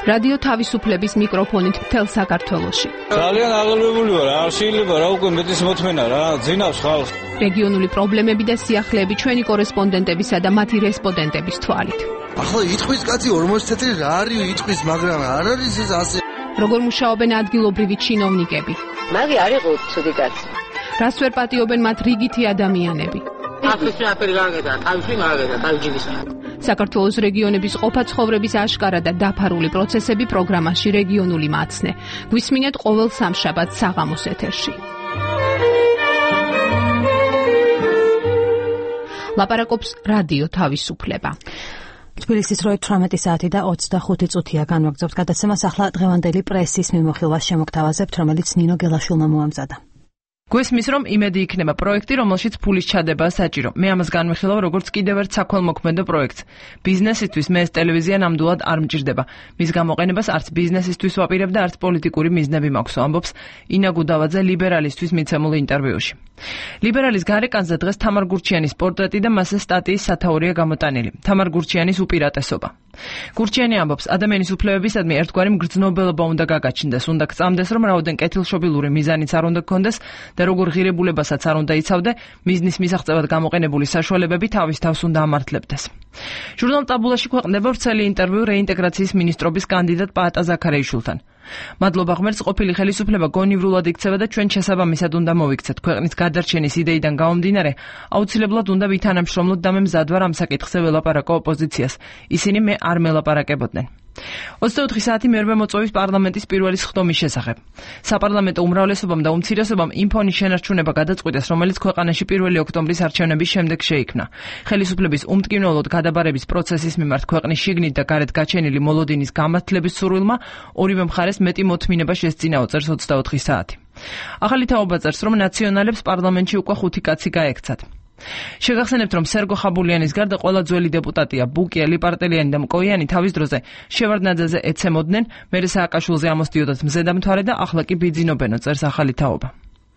რადიო თავისუფლების მიკროფონით მთელ საქართველოში.
ძალიან აღელვებული ვარ, არ შეიძლება რა უკვე მეტის მოთმენა რა, ძინავს ხალხს.
რეგიონული პრობლემები და სიახლეები ჩვენი კორესპონდენტებისა და მათი რესპონდენტების თვალით.
ახლა იტყვის კაცი 40 წელი რა არის იტყვის, მაგრამ არ არის ეს ასე.
როგორ მუშაობენ ადგილობრივი ჩინოვნიკები?
მაგი არ იყო ცუდი კაცი.
რას ვერ პატიობენ მათ რიგითი ადამიანები?
აფრიკა აფერი გაგედა, თავში მაგედა, თავჯიბისა.
საქართველოს რეგიონების ყოფა ცხოვრების აშკარა და დაფარული პროცესები პროგრამაში რეგიონული მაცნე. გვისმინეთ ყოველ სამშაბათს საღამოს ეთერში. ლაპარაკობს რადიო თავისუფლება.
თბილისის როი 18 საათი და 25 წუთია განვაგრძობთ გადაცემას. ახლა დღევანდელი პრესის მიმოხილვას შემოგთავაზებთ, რომელიც ნინო გელაშვილმა მოამზადა.
გვესმის, რომ იმედი იქნება პროექტი, რომელშიც ფულის ჩადება საჭირო. მე ამას განვიხილავ როგორც კიდევ ერთ საქველმოქმედო პროექტს. ბიზნესისთვის მე ეს ტელევიზია ნამდვილად არ მჭირდება. მის გამოყენებას არც ბიზნესისთვის ვაპირებ და არც პოლიტიკური მიზნები მაქვს, ამბობს ინა გუდავაძე ლიბერალისტვის მიცემულ ინტერვიუში. ლიბერალის გარეკანზე დღეს თამარ გურჩიანის პორტრეტი და მასზე სტატიის სათაურია გამოტანილი. თამარ გურჩიანის უპირატესობა. გურჩიანი ამბობს, ადამიანის უფლებებისადმი ერთგვარი მგრძნობელობა უნდა გაგაჩნდეს, უნდა გწამდეს, რომ რაოდენ კეთილშობილური მიზანიც არ უნდა გქონდეს და როგორ ღირებულებასაც არ უნდა იცავდე, მიზნის მისაღწევად გამოყენებული საშუალებები თავის თავს უნდა ამართლებდეს. ჟურნალ ტაბულაში ქვეყნდება ვრცელი ინტერვიუ რეინტეგრაციის მინისტრობის კანდიდატ პაატა ზაქარიაშვილთან. მადლობა ღმერთს, ყოფილი ხელისუფლება გონივრულად იქცევა და ჩვენ შესაბამისად უნდა მოვიქცეთ. ქვეყნის გადარჩენის იდეიდან გამომდინარე, აუცილებლად უნდა ვითანამშრომლოთ და მე მზად ვარ ამ საკითხზე ველაპარაკო ოპოზიციას. ისინი მე არ მელაპარაკებოდნენ. 24 საათი მერვე მოწვევის პარლამენტის პირველი სხდომის შესახებ. საპარლამენტო უმრავლესობამ და უმცირესობამ იმ ფონის შენარჩუნება გადაწყვიტეს, რომელიც ქვეყანაში 1 ოქტომბრის არჩევნების შემდეგ შეიქმნა. ხელისუფლების უმტკივნეულოდ გადაბარების პროცესის მიმართ ქვეყნის შიგნით და გარეთ გაჩენილი მოლოდინის გამართლების სურვილმა ორივე მხარეს მეტი მოთმინება შესწინაო, წერს 24 საათი. ახალი თაობა წერს, რომ ნაციონალებს პარლამენტში უკვე 5 კაცი გაექცათ. შეგახსენებთ, რომ სერგო ხაბულიანის გარდა ყველა ძველი დეპუტატია ბუკია, ლიპარტელიანი და მკოიანი თავის დროზე შევარდნაძეზე ეცემოდნენ, მერე სააკაშვილზე ამოსდიოდათ მზედამთვარე და ახლა კი ბიძინობენო, წერს ახალი თაობა.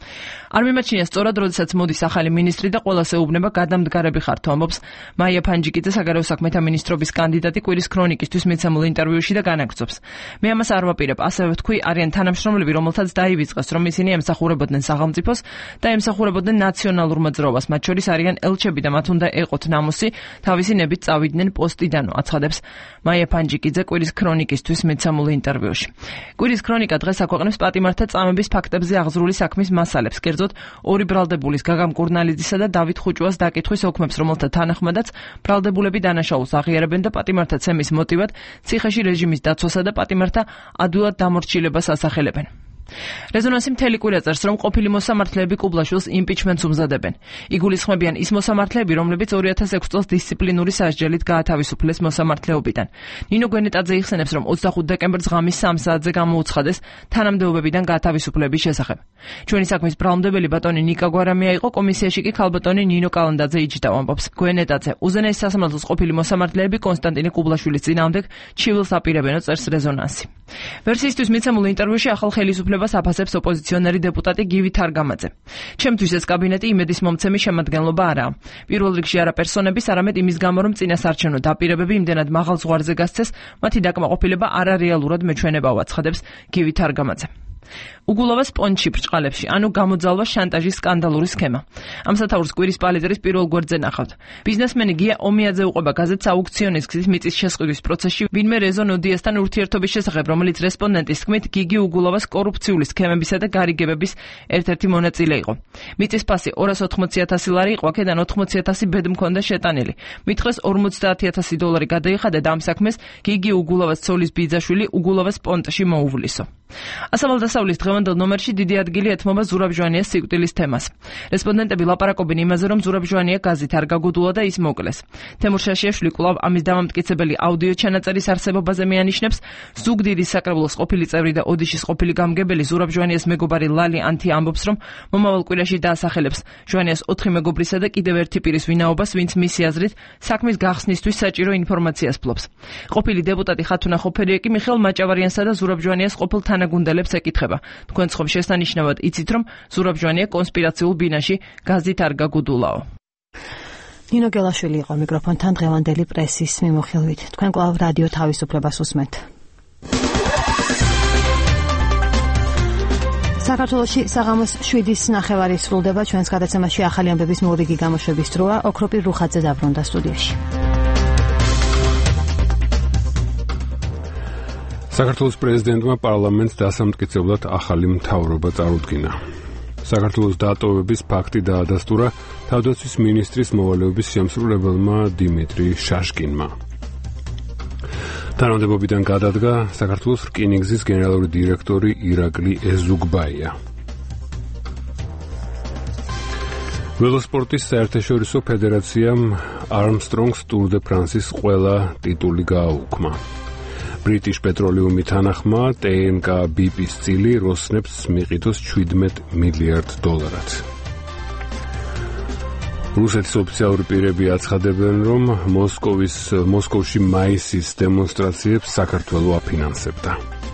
არ მიმაჩნია სწორად, როდესაც მოდის ახალი მინისტრი და ყველას ეუბნება გადამდგარები ხართ, ამბობს მაია ფანჯიკიძე, საგარეო საქმეთა მინისტრობის კანდიდატი კვირის ქრონიკისთვის მიცემულ ინტერვიუში და განაგრძობს. მე ამას არ ვაპირებ, ასევე ვთქვი, არიან თანამშრომლები, რომელთაც დაივიწყეს, რომ ისინი ემსახურებოდნენ სახელმწიფოს და ემსახურებოდნენ ნაციონალურ მოძრაობას, მათ შორის არიან ელჩები და მათ უნდა ეყოთ ნამუსი, თავისი ნებით წავიდნენ პოსტიდანო, აცხადებს მაია ფანჯიკიძე კვირის ქრონიკისთვის მიცემულ ინტერვიუში. კვირის ქრონიკა დღეს აქვეყნებს პატიმართა წამების ფაქტებზე აღზრული საქმის მასალებს, კერძოდ ორი ბრალდებულის გაგამ კურნალიძისა და დავით ხუჭუას დაკითხვის ოქმებს, რომელთა თანახმადაც ბრალდებულები დანაშაულს აღიარებენ და პატიმართა ცემის მოტივად ციხეში რეჟიმის დაცვასა და პატიმართა ადვილად დამორჩილებას ასახელებენ. რეზონანსი მთელი კვირა წერს, რომ ყოფილი მოსამართლეები კუბლაშვილს იმპიჩმენტს უმზადებენ. იგულისხმებიან ის მოსამართლეები, რომლებიც 2006 წელს დისციპლინური სასჯელით გაათავისუფლეს მოსამართლეობიდან. ნინო გვენეტაძე იხსენებს, რომ 25 დეკემბერს ღამის 3 საათზე გამოუცხადეს თანამდებობებიდან გაათავისუფლების შესახებ. ჩვენი საქმის ბრალმდებელი ბატონი ნიკა გვარამია იყო, კომისიაში კი ქალბატონი ნინო კალანდაძე იჯდა, ამბობს გვენეტაძე. უზენაეს სასამართლოს ყოფილი მოსამართლეები კონსტანტინე კუბლაშვილის წინააღმდეგ ჩივილს აპირებენო, წერს რეზონანსი. ვერსიისთვის მიცემულ ინტერვიუში ახალ ხელისუფლებას აფასებს ოპოზიციონერი დეპუტატი გივი თარგამაძე. ჩემთვის ეს კაბინეტი იმედის მომცემი შემადგენლობა არაა. პირველ რიგში არა პერსონების, არამედ იმის გამო, რომ წინასარჩევნო დაპირებები იმდენად მაღალ ზღვარზე გასცეს, მათი დაკმაყოფილება არარეალურად მეჩვენებაო, აცხადებს გივი თარგამაძე. უგულავა სპონჯში ბრჭყალებში, ანუ გამოძალვა შანტაჟის სკანდალური სქემა. ამ სათაურს კვირის პალიტრის პირველ გვერდზე ნახავთ. ბიზნესმენი გია ომიაძე უყვება გაზეთს აუქციონის გზით მიწის შესყიდვის პროცესში ვინმე რეზო ნოდიასთან ურთიერთობის შესახებ, რომელიც რესპონდენტის თქმით გიგი უგულავას კორუფციული სქემებისა და გარიგებების ერთ-ერთი მონაწილე იყო. მიწის ფასი 280,000 ლარი იყო, აქედან 80,000 ბედმ ჰქონდა შეტანილი. მითხრეს 50,000 დოლარი გადაიხადა და ამ საქმეს გიგი უგულავას ცოლის ბიძაშვილი უგულავას პონტში მოუვლისო. ასამალდასავლის დღევანდელ ნომერში დიდი ადგილი ეთმობა ზურაბ ჟვანიას სიკვდილის თემას. რესპონდენტები ლაპარაკობენ იმაზე, რომ ზურაბ ჟვანია გაზით არ გაგუდულა და ის მოკლეს. თემურ შაშიაშვილი კვლავ ამის დამამტკიცებელი აუდიო ჩანაწერის არსებობაზე მიანიშნებს. ზუგდიდის საკრებულოს ყოფილი წევრი და ოდიშის ყოფილი გამგებელი ზურაბ ჟვანიას მეგობარი ლალი ანთი ამბობს, რომ მომავალ კვირაში დაასახელებს ჟვანიას 4 მეგობრისა და კიდევ ერთი პირის ვინაობას, ვინც მისი აზრით საქმის გახსნისთვის საჭირო ინფორმაციას ფლობს. ყოფილი დეპუტატი ხათუნა ხოფერია კი მიხეილ მაჭავარიანსა და ზურაბ ჟვანიას ყოფილ თანაგუნდელებს ეკითხება. თქვენ ხომ შესანიშნავად იცით, რომ ზურაბ ჟვანია კონსპირაციულ ბინაში გაზით არ გაგუდულაო.
ნინო გელაშვილი იყო მიკროფონთან დღევანდელი პრესის მიმოხილვით. თქვენ კვლავ რადიო თავისუფლებას უსმენთ. საქართველოში საღამოს 7:09 სრულდება. ჩვენს გადაცემაში ახალი ამბების მორიგი გამოშვების დროა. ოქროპირ რუხაძე დაბრუნდა სტუდიაში.
საქართველოს პრეზიდენტმა პარლამენტს დასამტკიცებლად ახალი მთავრობა წარუდგინა. საქართველოს დატოვების ფაქტი დაადასტურა თავდაცვის მინისტრის მოვალეობის შემსრულებელმა დიმიტრი შაშკინმა. თანამდებობიდან გადადგა საქართველოს რკინიგზის გენერალური დირექტორი ირაკლი ეზუგბაია. ველოსპორტის საერთაშორისო ფედერაციამ Armstrong's Tour de France-ის ყველა ტიტული გააუქმა. British Petroleum-ი თანახმა TNK BP-ის წილი როსნებს მიყიდოს $17 მილიარდ. რუსეთის ოფიციალური პირები აცხადებენ, რომ მოსკოვში მაისის დემონსტრაციებს საქართველო აფინანსებდა.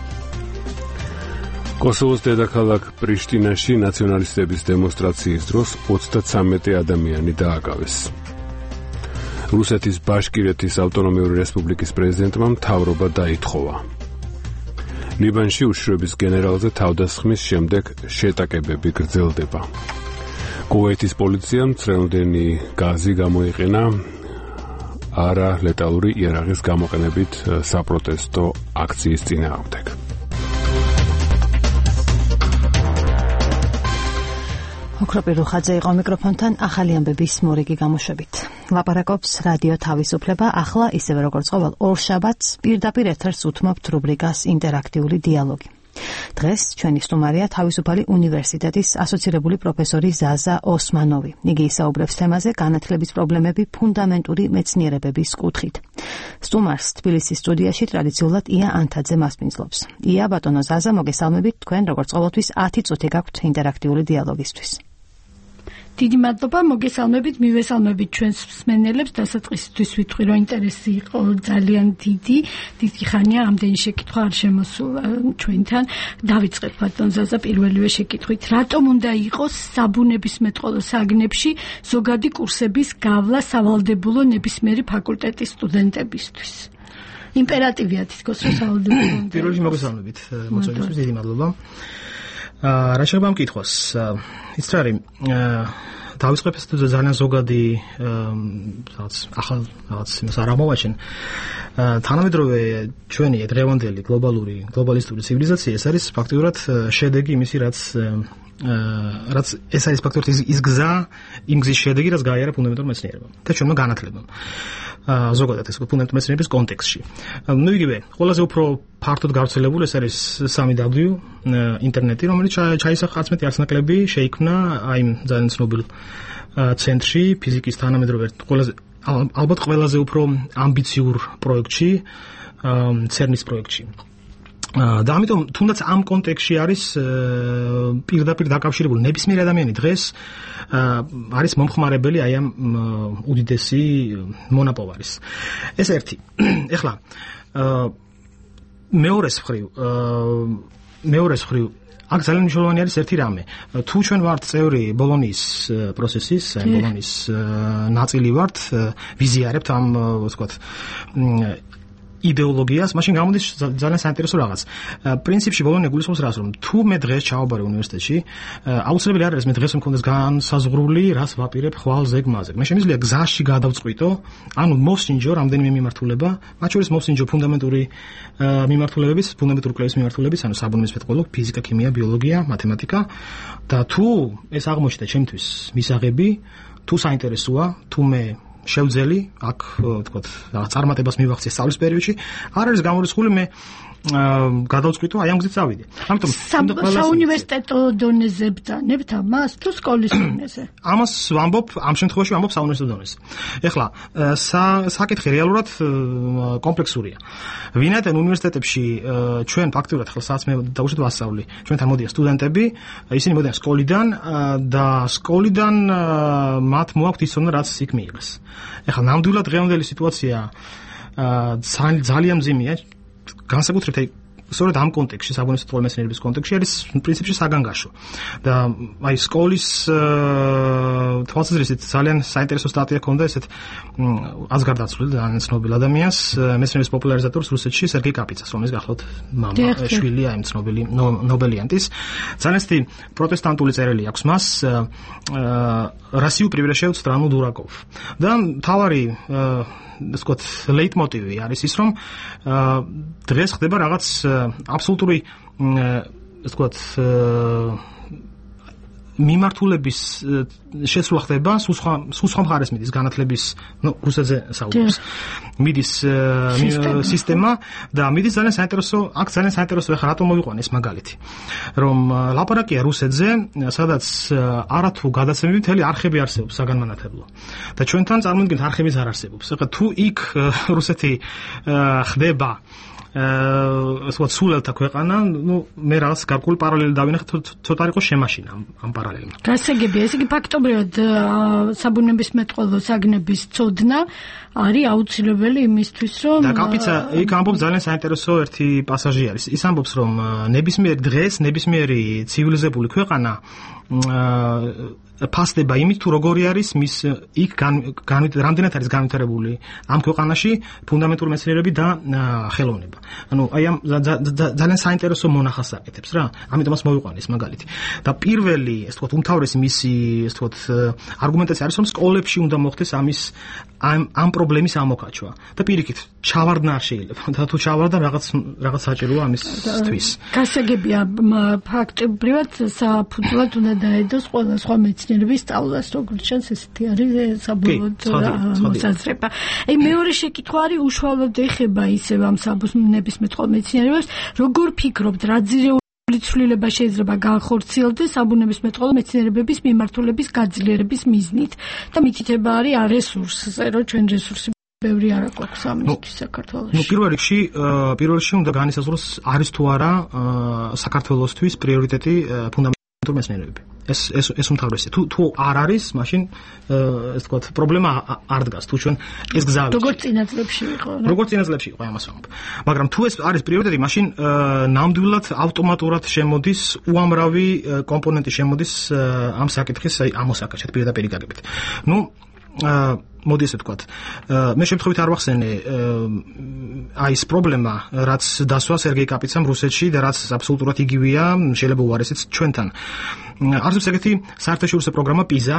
კოსოვოს დედაქალაქ პრიშტინაში ნაციონალისტების დემონსტრაციის დროს 33 ადამიანი დააკავეს. რუსეთის ბაშკირეთის ავტონომიური რესპუბლიკის პრეზიდენტმა მთავრობა დაითხოვა. ლიბანში უშიშროების გენერალზე თავდასხმის შემდეგ შეტაკებები გრძელდება. კუვეითის პოლიციამ მცრემლდენი გაზი გამოიყენა არა ლეტალური იარაღის გამოყენებით საპროტესტო აქციის წინააღმდეგ.
ოქროპირ რუხაძე იყო მიკროფონთან ახალი ამბების მორიგი გამოშვებით. ლაპარაკობს რადიო თავისუფლება. ახლა ისევე როგორც ყოველ ორშაბათს პირდაპირ ეთერს უთმობთ რუბრიკას ინტერაქტიული დიალოგი. დღეს ჩვენი სტუმარია თავისუფალი უნივერსიტეტის ასოცირებული პროფესორი ზაზა ოსმანოვი. იგი ისაუბრებს თემაზე განათლების პრობლემები ფუნდამენტური მეცნიერებების კუთხით. სტუმარს თბილისის სტუდიაში ტრადიციულად ია ანთაძე მასპინძლობს. ია, ბატონო ზაზა, მოგესალმებით. თქვენ როგორც ყოველთვის 10 წუთი გაქვთ ინტერაქტიული დიალოგისთვის.
დიდი მადლობა, მოგესალმებით, მივესალმებით ჩვენს მსმენელებს. დასაწყისისთვის ვიტყვი, რომ ინტერესი იყო ძალიან დიდი ხანია ამდენი შეკითხვა არ შემოსულა ჩვენთან. დავიწყებ ბატონ ზაზა პირველივე შეკითხვით. რატომ უნდა იყოს საბუნებისმეტყველო საგნებში ზოგადი კურსების გავლა სავალდებულო ნებისმიერი ფაკულტეტის სტუდენტებისთვის? იმპერატივია თითქოს რომ სავალდებულო.
პირველში მოგესალმებით, მოწვევისთვის დიდი მადლობა. რა შეიძლება მკითხოს? ის რა არის? დავიწყებ ეს ძალიან ზოგადი რაღაც იმას არ ამოვაჩენ. თანამედროვე ჩვენი დღევანდელი გლობალისტური ცივილიზაცია ეს არის ფაქტიურად შედეგი იმისი, რაც ეს არის ფაქტიურად ის გზა, იმ გზის შედეგი, რაც გაიარა ფუნდამენტურ მეცნიერებამ და ჩვენმა განათლებამ. ზოგადად ეს ფუნდამენტური მეცნიერების კონტექსტში. იგივე, ყველაზე უფრო ფართოდ გავრცელებული ეს არის 3W ინტერნეტი, რომელიც ჩაისახა 11 არცნაკლები შეიქმნა აი ძალიან ცნობილ ცენტრში, ფიზიკის თანამედროვე ალბათ ყველაზე უფრო ამბიციურ პროექტში, CERN-ის პროექტში. და ამიტომ თუნდაც ამ კონტექსტში არის პირდაპირ დაკავშირებული ნებისმიერი ადამიანი დღეს არის მომხმარებელი აი ამ უდიდესი მონაპოვარის. ეს ერთი. ეხლა მეორეს მხრივ აქ ძალიან მნიშვნელოვანი არის ერთი რამე. თუ ჩვენ ვართ წევრი ბოლონიის პროცესის, ბოლონიის ნაწილი ვართ, ვიზიარებთ ამ ვთქვათ იდეოლოგიას, მაშინ გამოდის ძალიან საინტერესო რაღაც. პრინციპში ბოლონია გულისხმობს რას, რომ თუ მე დღეს ჩავაბარე უნივერსიტეტში, აუცილებელი არ არის მე დღეს მქონდეს განსაზღვრული, რას ვაპირებ ხვალ ზეგ მაზეგ. მე შემიძლია გზაში გადავწყვიტო, ანუ მოვსინჯო რამდენიმე მიმართულება, მათ შორის მოვსინჯო ფუნდამენტური მიმართულებების, ფუნდამენტური კვლევის მიმართულებების, ანუ საბუნებისმეტყველო, ფიზიკა, ქიმია, ბიოლოგია, მათემატიკა და თუ ეს აღმოჩნდა ჩემთვის მისაღები, თუ საინტერესოა, თუ მე შევძელი აქ ვთქვათ რაღაც წარმატებას მივახციე სწავლის პერიოდში, არ არის გამორიცხული მე გადავწყვიტო აი ამ გზით წავიდე. ამიტომ
საუნივერსიტეტო დონეზე ბრძანებთ ამას თუ სკოლის დონეზე?
ამას ვამბობ, ამ შემთხვევაში ვამბობ საუნივერსიტეტო დონეზე. ეხლა საკითხი რეალურად კომპლექსურია. ვინაიდან უნივერსიტეტებში ჩვენ ფაქტიურად ახლა სადაც მე დავუშვით ვასწავლი, ჩვენთან მოდიან სტუდენტები, ისინი მოდიან სკოლიდან და სკოლიდან მათ მოაქვთ ის ცოდნა, რაც იქ მიიღეს. ეხლა ნამდვილად დღევანდელი სიტუაცია ძალიან მძიმეა. განსაკუთრებით სწორედ ამ კონტექსტში, საბუნებისმეტყველო მეცნიერების კონტექსტში არის პრინციპში საგანგაშო. და აი სკოლის თვალსაზრისით ძალიან საინტერესო სტატია ჰქონდა ესეთ აზგარდაცვლილ და ცნობილ ადამიანს, მეცნიერების პოპულარიზატორს რუსეთში სერგეი კაპიცას, რომელიც გახლავთ მამა, შვილია იმ ცნობილი ნობელიანტის. ძალიან ისეთი პროტესტანტული წერილი აქვს მას, Россию превращают в страну дураков. და თავარი ასე ვთქვათ, ლეიტმოტივი არის ის, რომ დღეს ხდება რაღაც აბსოლუტური ასე ვთქვათ მიმართულების შეცვლა ხდება სულ სხვა მხარეს მიდის განათლების, რუსეთზე საუბრობს. მიდის სისტემა და მიდის ძალიან საინტერესო ახლა რატომ მოვიყვანე ეს მაგალითი. რომ ლაპარაკია რუსეთზე, სადაც არათუ გადაცემები მთელი არხები არსებობს საგანმანათლებლო. და ჩვენთან წარმოიდგინეთ არხებიც არ არსებობს. ახლა თუ იქ რუსეთი ხდება ასე ვთქვათ, სულელთა ქვეყანა, მე რაღაც გარკვეული პარალელი დავინახე, ცოტა იყო შემაშინა ამ პარალელებმა.
გასაგებია, ესე იგი ფაქტობრივად საბუნებისმეტყველო საგნების ცოდნა არის აუცილებელი იმისთვის, რომ
და კაპიცა იქ ამბობს ძალიან საინტერესო ერთი პასაჟი არის. ის ამბობს, რომ ნებისმიერი დღეს, ნებისმიერი ცივილიზებული ქვეყანა ფასდება იმით, თუ როგორი არის მის იქ რამდენად არის განვითარებული ამ ქვეყანაში ფუნდამენტური მეცნიერები და ხელოვნება. ანუ აი ამ ძალიან საინტერესო მონახას აკეთებს რა. ამიტომაც მოვიყვანე ეს მაგალითი. და პირველი, ასე ვთქვათ, უმთავრესი მისი, ასე ვთქვათ, არგუმენტაცია არის, რომ სკოლებში უნდა მოხდეს ამ პრობლემის ამოქაჩვა. და პირიქით, ჩავარდნა არ შეიძლება. და თუ ჩავარდა რაღაც საჭიროა ამისთვის.
გასაგებია, ფაქტობრივად საფუძვლად უნდა დაედოს ყველა სხვა მეცნიერების სწავლას, როგორც ჩანს, ესეთი არის საბოლოოდ მოსაზრება. აი მეორე შეკითხვა არის, უშუალოდ ეხება ისევ ამ საბუნებისმეტყველო მეცნიერებას, როგორ ფიქრობთ, რა ძირეული ცვლილება შეიძლება განხორციელდეს საბუნებისმეტყველო მეცნიერებების მიმართულების გაძლიერების მიზნით და მითითება არის რესურსზე, რომ ჩვენ რესურსი ბევრი არ აქვს ამისთვის საქართველოში.
პირველ რიგში უნდა განისაზღვროს არის თუ არა საქართველოსთვის პრიორიტეტი ფუნდამენტური მეცნიერებები. ეს უმთავრესია. თუ არ არის, მაშინ ესე ვთქვათ, პრობლემა არ დგას. თუ ჩვენ ეს გზა
როგორც წინა წლებში იყო.
ამას ვამბობ. მაგრამ თუ ეს არის პრიორიტეტი, მაშინ ნამდვილად ავტომატურად შემოდის უამრავი კომპონენტი შემოდის ამ საკითხის ამოსაკაჩად პირდაპირ გაგებით. მოდი ესე ვთქვათ, მე შემთხვევით არ ვახსენე აი ეს პრობლემა, რაც დასვა სერგეი კაპიცამ რუსეთში და რაც აბსოლუტურად იგივეა, შეიძლება უარესიც ჩვენთან. არსებობს ეგეთი საერთაშორისო პროგრამა PISA.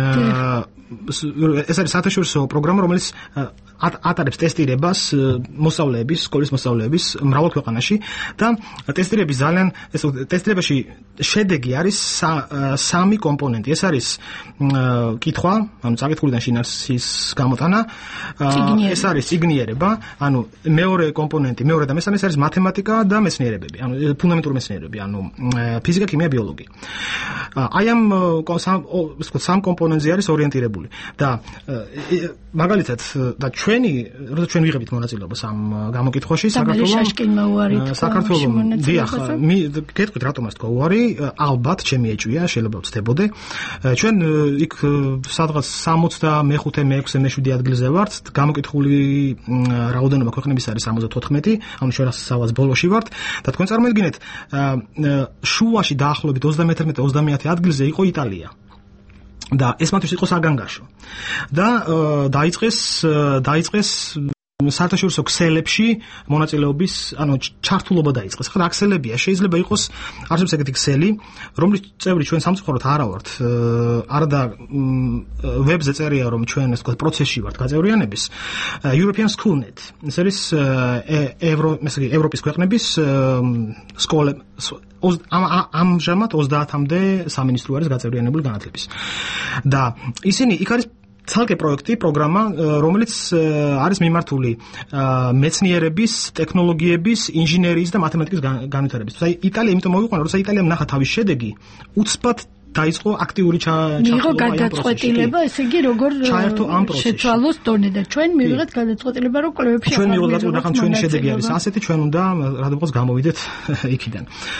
ეს არის საერთაშორისო პროგრამა, რომელიც ატარებს ტესტირებას მოსწავლეების, სკოლის მოსწავლეების მრავალ ქვეყანაში და ტესტირებაში შედეგი არის სამი კომპონენტი. ეს არის კითხვა, ანუ წაკითხულიდან შინაარსის გამოტანა, ეს არის წიგნიერება, ანუ მეორე კომპონენტი, მეორე და მესამე არის მათემატიკა და მეცნიერებები, ანუ ფუნდამენტური მეცნიერებები, ანუ ფიზიკა, ქიმია, ბიოლოგია. აი ამ სამ კომპონენტზე არის ორიენტირებული და მაგალითად და როცა ჩვენ ვიღებით მონაწილეობას ამ გამოკითხვაში საქართველოს დიახ, გეტყვით რატომ ასე თქვა უარი, ალბათ ჩემი ეჭვია, შეიძლება ვწდებოდე. ჩვენ იქ სადღაც 65-მე, 6-მე, 7 ადგილზე ვართ, გამოკითხული რაოდენობა ქვეყნების არის 74, ანუ ჩვენ სადღაც ბოლოში ვართ და თქვენ წარმოიდგინეთ, შუაში დაახლოებით 31-30 ადგილზე იყო იტალია. და ეს მათთვის იყო საგანგაშო. და დაიწყეს საერთაშორისო ქსელებში მონაწილეობის, ანუ ჩართულობა დაიწყეს. ახლა ქსელებია, შეიძლება იყოს არსებობს ეგეთი ქსელი, რომლის წევრი ჩვენ სამწუხაროდ არა ვართ. არადა ვებზე წერია, რომ ჩვენ ასე ვთქვათ, პროცესში ვართ გაწევრიანების. European Schoolnet. ეს არის ევროპის ქვეყნების სკოლა ამჟამად 30-მდე სამინისტრო არის გაწევრიანებული განათლების. და ისინი იქ არის ცალკე პროექტი, პროგრამა, რომელიც არის მიმართული მეცნიერების, ტექნოლოგიების, ინჟინერიის და მათემატიკის განვითარების. აი იტალია იმიტომ მოვიყვანა, როცა იტალიამ ნახა თავის შედეგი, უცბად დაიწყო აქტიური ჩართულობა.
მიიღო გადაწყვეტილება, ესე იგი, როგორ შეცვალოს დონე და ჩვენ მივიღეთ გადაწყვეტილება, რომ კვლევებში
ჩვენ მივიღეთ გადაწყვეტილება, ჩვენი შედეგი არის ასეთი, ჩვენ უნდა რადგან გამოვიდეთ იქიდან.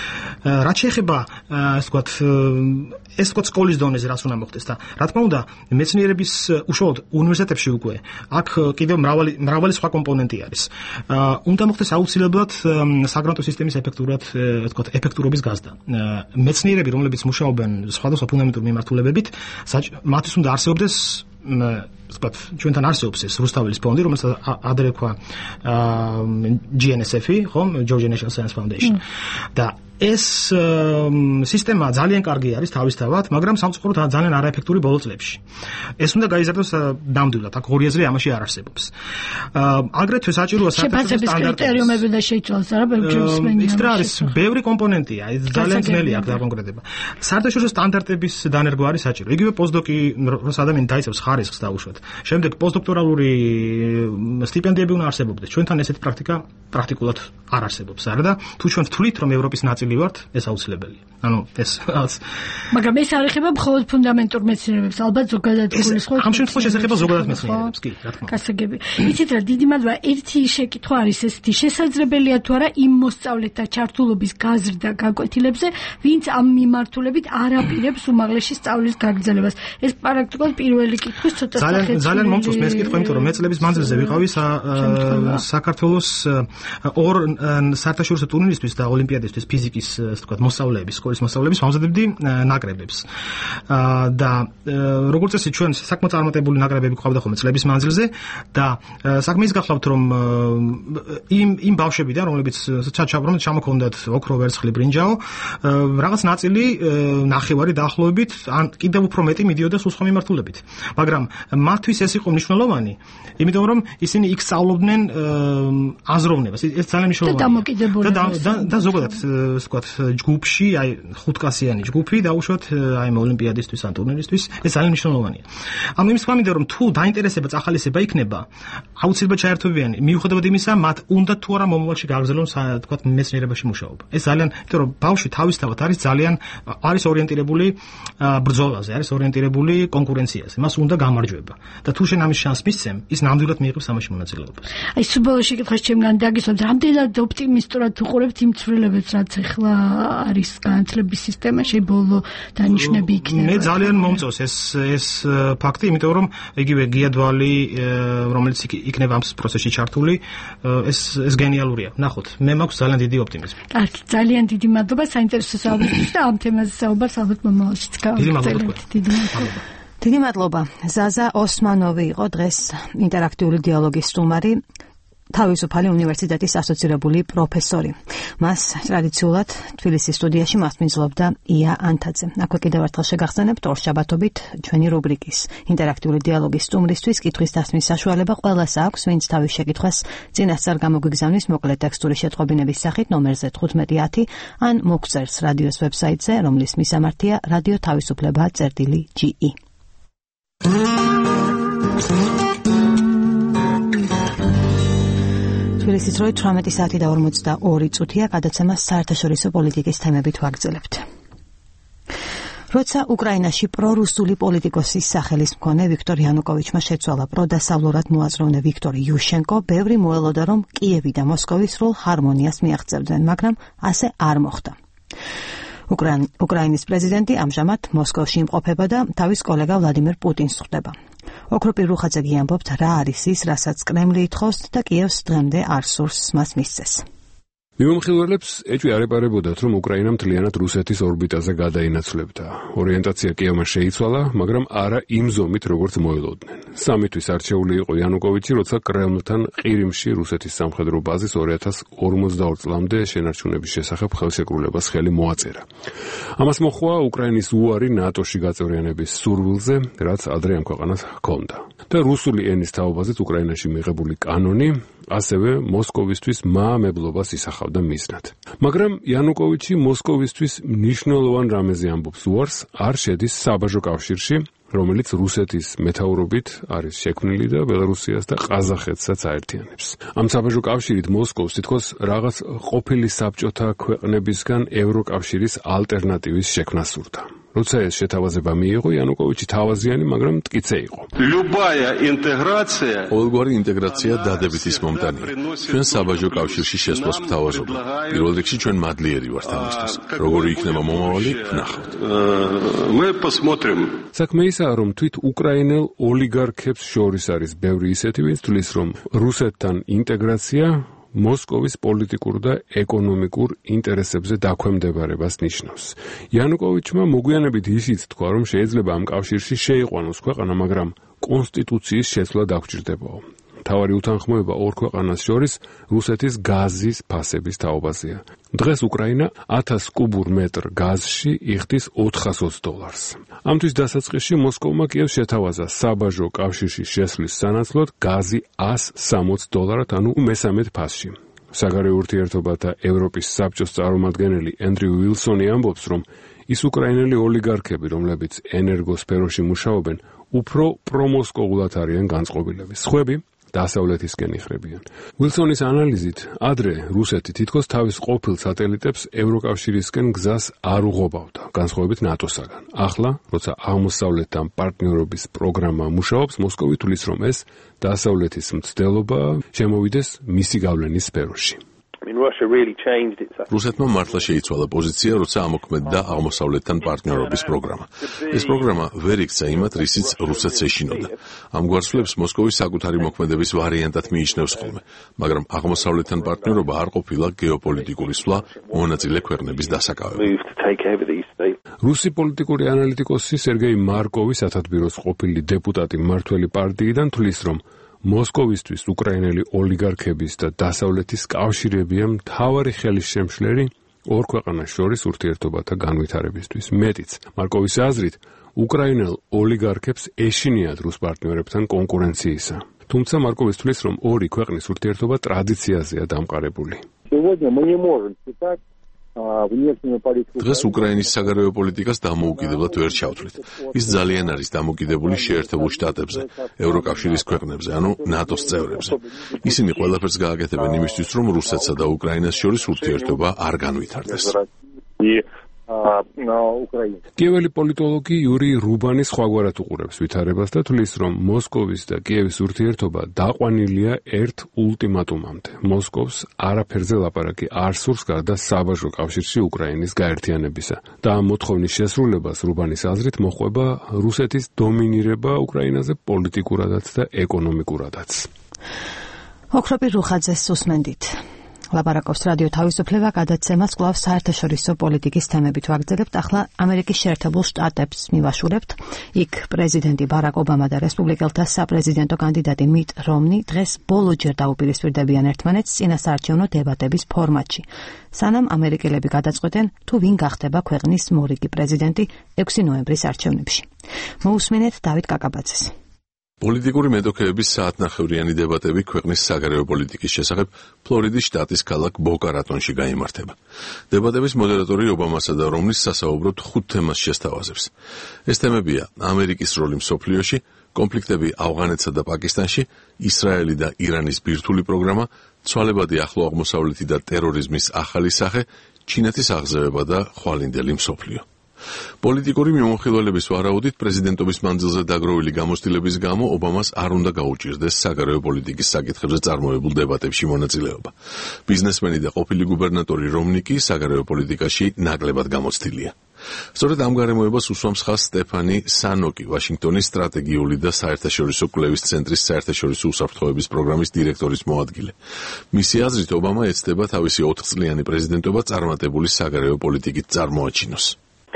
რაც შეეხება ასე ვთქვათ ეს ვთქვათ სკოლის დონეზე რას უნდა მოხდეს და რა თქმა უნდა მეცნიერების უშუალოდ უნივერსიტეტებში უკვე აქ კიდევ მრავალი სხვა კომპონენტი არის. უნდა მოხდეს აუცილებლად საგრანტო სისტემის ეფექტურობის გაზრდა. მეცნიერები, რომლებიც მუშაობენ სხვადასხვა ფუნდამენტურ მიმართულებებით, მათთვის უნდა არსებობდეს ვთქვათ, ჩვენთან არსებობს ეს რუსთაველის ფონდი, რომელსაც ადრე თქვა GNSF-ი, ხომ? Georgia National Science Foundation. და ეს სისტემა ძალიან კარგი არის თავისთავად, მაგრამ სამწუხაროდ ძალიან არაეფექტური ბოლო წლებში. ეს უნდა გაიზარდოს ნამდვილად, აქ ორი აზრი ამაში არ არსებობს. აგრეთვე საჭიროა
შეფასების კრიტერიუმები და შეიცვალოს არა ბელგიუმის
ეს არის ბევრი კომპონენტია, ეს ძალიან ძნელი აქ დაკონკრეტება. საერთაშორისო სტანდარტების დანერგვა არის საჭირო. იგივე პოსტდოკი, როცა ადამიანი დაიცავს ხარისხს დაუშვათ. შემდეგ პოსტდოქტორალური სტიპენდიები უნდა არსებობდეს. ჩვენთან ესეთი პრაქტიკა პრაქტიკულად არ არსებობს, არა და თუ ჩვენ ვთვლით, რომ ევროპის ნაწილი ვართ, ეს აუცილებელია. ანუ ეს
მაგრამ ეს არ ეხება მხოლოდ ფუნდამენტურ მეცნიერებებს, ალბათ ზოგადად გულისხმობს.
ამ შემთხვევაში ეს ეხება ზოგადად მეცნიერებებს, კი, რა თქმა უნდა.
გასაგები. იცით რა, დიდი მადლობა. ერთი შეკითხვა არის ესეთი, შესაძლებელია თუ არა იმ მოსწავლეთა ჩართულობის გაზრდა გაკვეთილებზე, ვინც ამ მიმართულებით არ აპირებს უმაღლესი სწავლის გაგრძელებას. ეს პრაქტიკულად პირველი კითხვის ცოტა
ძალიან მომწონს მე ეს კითხვა, იმიტომ რომ მე წლების მანძილზე ვიყავი საქართველოს ორ საერთაშორისო ტურნირისთვის და ოლიმპიადისთვის ფიზიკის, ასე ვთქვათ, მოსწავლეების, სკოლის მოსწავლეების ვამზადებდი ნაკრებებს. და როგორც წესი ჩვენ საკმაოდ წარმატებული ნაკრებები გვყავდა ხოლმე წლების მანძილზე და საქმე ის გახლავთ, რომ იმ ბავშვებიდან, რომლებიც ჩამოქონდათ ოქრო, ვერცხლი, ბრინჯაო, რაღაც ნაწილი ნახევარი დაახლოებით, ან კიდევ უფრო მეტი მიდიოდა სულ სხვა მიმართულებით. მაგრამ მათთვის ეს იყო მნიშვნელოვანი, იმიტომ რომ ისინი იქ სწავლობდნენ აზროვნებას. ეს ძალიან მნიშვნელოვანია. და ზოგადად, ასე ვთქვათ, ჯგუფში, აი ხუთკაციანი ჯგუფი დაუშვათ აი ოლიმპიადისთვის ან ტურნირისთვის, ეს ძალიან მნიშვნელოვანია. ანუ იმის გამო, რომ თუ დაინტერესება წახალისება იქნება, აუცილებლად ჩაერთვებიან, მიუხედავად იმისა, მათ უნდა თუ არა მომავალში გააგრძელონ, ვთქვათ, მეცნიერებაში მუშაობა. ეს ძალიან, იმიტომ რომ ბავშვი თავისთავად არის ორიენტირებული ბრძოლაზე, არის ორიენტირებული კონკურენციაზე. მას უნდა გამარჯვება. და თუ შენ ამის შანსს მისცემ, ის ნამდვილად მიიღებს ამაში მონაწილეობას.
აი სუბოლო შეკითხვა ჩემგან დაგისვამთ, რამდენად ოპტიმისტურად უყურებთ იმ ცვლილებებს, რაც ახლა არის განათლების სისტემაში, ბოლო დანიშნები იქნება.
მე ძალიან მომწონს ეს ფაქტი, იმიტომ რომ იგივე გიადვალი, რომელიც იქნება ამ პროცესში ჩართული, ეს გენიალურია. ნახოთ, მე მაქვს ძალიან დიდი ოპტიმიზმი.
კარგი, ძალიან დიდი მადლობა საინტერესო საუბრისთვის და ამ თემაზე საუბარს ალბათ მომავალშიც გავაგრძელებთ.
დიდი მადლობა. ზაზა ოსმანოვი იყო დღეს ინტერაქტიული დიალოგის სტუმარი, თავისუფალი უნივერსიტეტის ასოცირებული პროფესორი. მას ტრადიციულად თბილისის სტუდიაში მასწავლობდა ია ანთაძე. აქვე კიდევ ერთხელ შეგახსენებთ ორშაბათობით ჩვენი რუბრიკის ინტერაქტიული დიალოგის სტუმრისთვის კითხვის დასმის საშუალება ყველას აქვს, ვინც თავის შეკითხვას წინასწარ გამოგვიგზავნის მოკლე ტექსტური შეტყობინების სახით ნომერზე 1510 ან მოგწერს რადიოს ვებსაიტზე, რომლის მისამართია რადიო თავისუფლება.ge. თბილისის დროით 18 საათი და 42 წუთია, გადაცემას საერთაშორისო პოლიტიკის თემებით ვაგრძელებთ. როცა უკრაინაში პრორუსული პოლიტიკოსის სახელის მქონე ვიქტორ იანუკოვიჩმა შეცვალა პროდასავლურად მოაზროვნე ვიქტორ იუშენკო, ბევრი მოელოდა, რომ კიევი და მოსკოვი სრულ ჰარმონიას მიაღწევდნენ, მაგრამ ასე არ მოხდა. უკრაინის პრეზიდენტი ამჟამად მოსკოვში იმყოფება და თავის კოლეგა ვლადიმერ პუტინს ხვდება. ოქროპირ რუხაძეგი ამბობთ, რა არის ის, რასაც კრემლი ითხოვს და კიევს დღემდე არ სურს მას მისცეს.
მიმომხილველებს ეჭვი არ ეპარებოდათ, რომ უკრაინა მთლიანად რუსეთის ორბიტაზე გადაინაცვლებდა. ორიენტაცია კიევმა შეიცვალა, მაგრამ არა იმ ზომით, როგორც მოელოდნენ. სამისთვის არჩეული იყო იანუკოვიჩი, როცა კრემლთან ყირიმში რუსეთის სამხედრო ბაზის 2042 წლამდე შენარჩუნების შესახებ ხელშეკრულებას ხელი მოაწერა. ამას მოჰყვა უკრაინის უარი ნატოში გაწევრიანების სურვილზე, რაც ადრე ამ ქვეყანას ჰქონდა. და რუსული ენის თაობაზეც უკრაინაში მიღებული კანონი ასევე მოსკოვისთვის მაამებლობას ისახავდა მიზნად. მაგრამ იანუკოვიჩი მოსკოვისთვის მნიშვნელოვან რამეზე ამბობს უარს, არ შედის საბაჟო კავშირში, რომელიც რუსეთის მეთაურობით არის შექმნილი და ბელარუსიას და ყაზახეთსაც აერთიანებს. ამ საბაჟო კავშირით მოსკოვს თითქოს რაღაც ყოფილი საბჭოთა ქვეყნებისგან ევროკავშირის ალტერნატივის შექმნა სურდა. როცა ეს შეთავაზება მიიღო, იანუკოვიჩი თავაზიანი, მაგრამ მტკიცე იყო.
ყოველგვარი ინტეგრაცია დადებითის მომტანია. ჩვენ საბაჟო კავშირში შესვლას გვთავაზობთ. პირველ რიგში ჩვენ მადლიერი ვართ ამისთვის. როგორი იქნება მომავალი, ვნახავთ.
საქმე ისაა, რომ თვით უკრაინელ ოლიგარქებს შორის არის ბევრი ისეთი, ვინც თვლის, რომ რუსეთთან ინტეგრაცია მოსკოვის პოლიტიკურ და ეკონომიკურ ინტერესებზე დაქვემდებარებას ნიშნავს. იანუკოვიჩმა მოგვიანებით ისიც თქვა, რომ შეიძლება ამ კავშირში შეიყვანოს ქვეყანა, მაგრამ კონსტიტუციის შეცვლა დაგჭირდებაო. მთავარი უთანხმოება ორ ქვეყანას შორის რუსეთის გაზის ფასების თაობაზეა. დღეს უკრაინა 1000 კუბურ მეტრ გაზში იხდის $420. ამთვის დასაწყისში მოსკოვმა კიევს შეთავაზა საბაჟო კავშირში შესვლის სანაცვლოდ გაზი $160, ანუ მე-13 ფასში. საგარეო ურთიერთობათა ევროპის საბჭოს წარმომადგენელი ენდრიუ უილსონი ამბობს, რომ ის უკრაინელი ოლიგარქები, რომლებიც ენერგოსფეროში მუშაობენ, უფრო პრომოსკოულად არიან განწყობილები. სხვები დასავლეთისკენ იხრებიან. უილსონის ანალიზით, ადრე რუსეთი თითქოს თავის ყოფილ სატელიტებს ევროკავშირისკენ გზას არ უღობავდა, განსხვავებით ნატოსაგან. ახლა, როცა აღმოსავლეთთან პარტნიორობის პროგრამა მუშაობს, მოსკოვი თვლის, რომ ეს დასავლეთის მცდელობა შემოვიდეს მისი გავლენის სფეროში.
რუსეთმა მართლა შეიცვალა პოზიცია, როცა ამოქმედდა აღმოსავლეთთან პარტნიორობის პროგრამა. ეს პროგრამა ვერ იქცა იმათ, რისიც რუსეთს ეშინოდა. ამ გვარცვლებს მოსკოვი საკუთარი მოქმედების ვარიანტად მიიჩნევს ხოლმე, მაგრამ აღმოსავლეთთან პარტნიორობა არ ყოფილა გეოპოლიტიკური სვლა მონაწილე ქვეყნების დასაკავებლად.
რუსი პოლიტიკური ანალიტიკოსი სერგეი მარკოვი, სათათბიროს ყოფილი დეპუტატი მმართველი პარტიიდან თვლის, რომ მოსკოვისთვის უკრაინელი ოლიგარქების და დასავლეთის კავშირებია მთავარი ხელისშემშლელი ორ ქვეყანას შორის ურთიერთობათა განვითარებისთვის. მეტიც, მარკოვის აზრით, უკრაინელ ოლიგარქებს ეშინიათ რუს პარტნიორებთან კონკურენციისა. თუმცა მარკოვის თვლის, რომ ორი ქვეყნის ურთიერთობა ტრადიციაზეა დამყარებული.
დღეს უკრაინის საგარეო პოლიტიკას დამოუკიდებლად ვერ ჩავთვლით. ის ძალიან არის დამოკიდებული შეერთებულ შტატებზე, ევროკავშირის ქვეყნებზე, ანუ ნატოს წევრებზე. ისინი ყველაფერს გააკეთებენ იმისთვის, რომ რუსეთსა და უკრაინას შორის ურთიერთობა არ განვითარდეს.
კიეველი პოლიტოლოგი იური რუბანი სხვაგვარად უყურებს ვითარებას და თვლის, რომ მოსკოვის და კიევის ურთიერთობა დაყვანილია ერთ ულტიმატუმამდე. მოსკოვს არაფერზე ლაპარაკი არ სურს გარდა საბაჟო კავშირში უკრაინის გაერთიანებისა და ამ მოთხოვნის შესრულებას რუბანის აზრით მოჰყვება რუსეთის დომინირება უკრაინაზე პოლიტიკურადაც და ეკონომიკურადაც.
ოქროპირ რუხაძეს უსმენდით. ლაპარაკობს რადიო თავისუფლება, გადაცემას კვლავ საერთაშორისო პოლიტიკის თემებით ვაგრძელებთ. ახლა ამერიკის შეერთებულ შტატებს მივაშურებთ. იქ პრეზიდენტი ბარაკ ობამა და რესპუბლიკელთა საპრეზიდენტო კანდიდატი მიტ რომნი დღეს ბოლოჯერ დაუპირისპირდებიან ერთმანეთს წინასაარჩევნო დებატების ფორმატში. სანამ ამერიკელები გადაწყვეტენ, თუ ვინ გახდება ქვეყნის მორიგი პრეზიდენტი 6 ნოემბრის არჩევნებში. მოусმინეთ დავით კაკაბაძეს.
პოლიტიკური მეტოქეების საათნახევრიანი დებატები ქვეყნის საგარეო პოლიტიკის შესახებ ფლორიდის შტატის ქალაქ ბოკა-რატონში გაიმართება. დებატების მოდერატორი ობამასა და რომნის სასაუბროდ 5 თემას შესთავაზებს. ეს თემებია: ამერიკის როლი მსოფლიოში, კონფლიქტები ავღანეთსა და პაკისტანში, ისრაელი და ირანის ბირთვული პროგრამა, ცვალებადი ახლო აღმოსავლეთი და ტერორიზმის ახალი სახე, ჩინეთის აღზევება და ხვალინდელი მსოფლიო. პოლიტიკური მიმოხილველების ვარაუდით პრეზიდენტობის მანძილზე დაგროვილი გამოცდილების გამო ობამას არ უნდა გაუჭირდეს საგარეო პოლიტიკის საკითხებზე წარმოებულ დებატებში მონაწილეობა. ბიზნესმენი და ყოფილი გუბერნატორი რომნი კი საგარეო პოლიტიკაში ნაკლებად გამოცდილია. სწორედ ამ გარემოებას უსვამს ხაზს სტეფანი სანოკი, ვაშინგტონის სტრატეგიული და საერთაშორისო კვლევის ცენტრის საერთაშორისო უსაფრთხოების პროგრამის დირექტორის მოადგილე. მისი აზრით, ობამა ეცდება თავისი 4 წლიანი პრეზიდენტობა წარმატებული საგარეო პოლიტიკით წარმოაჩინოს.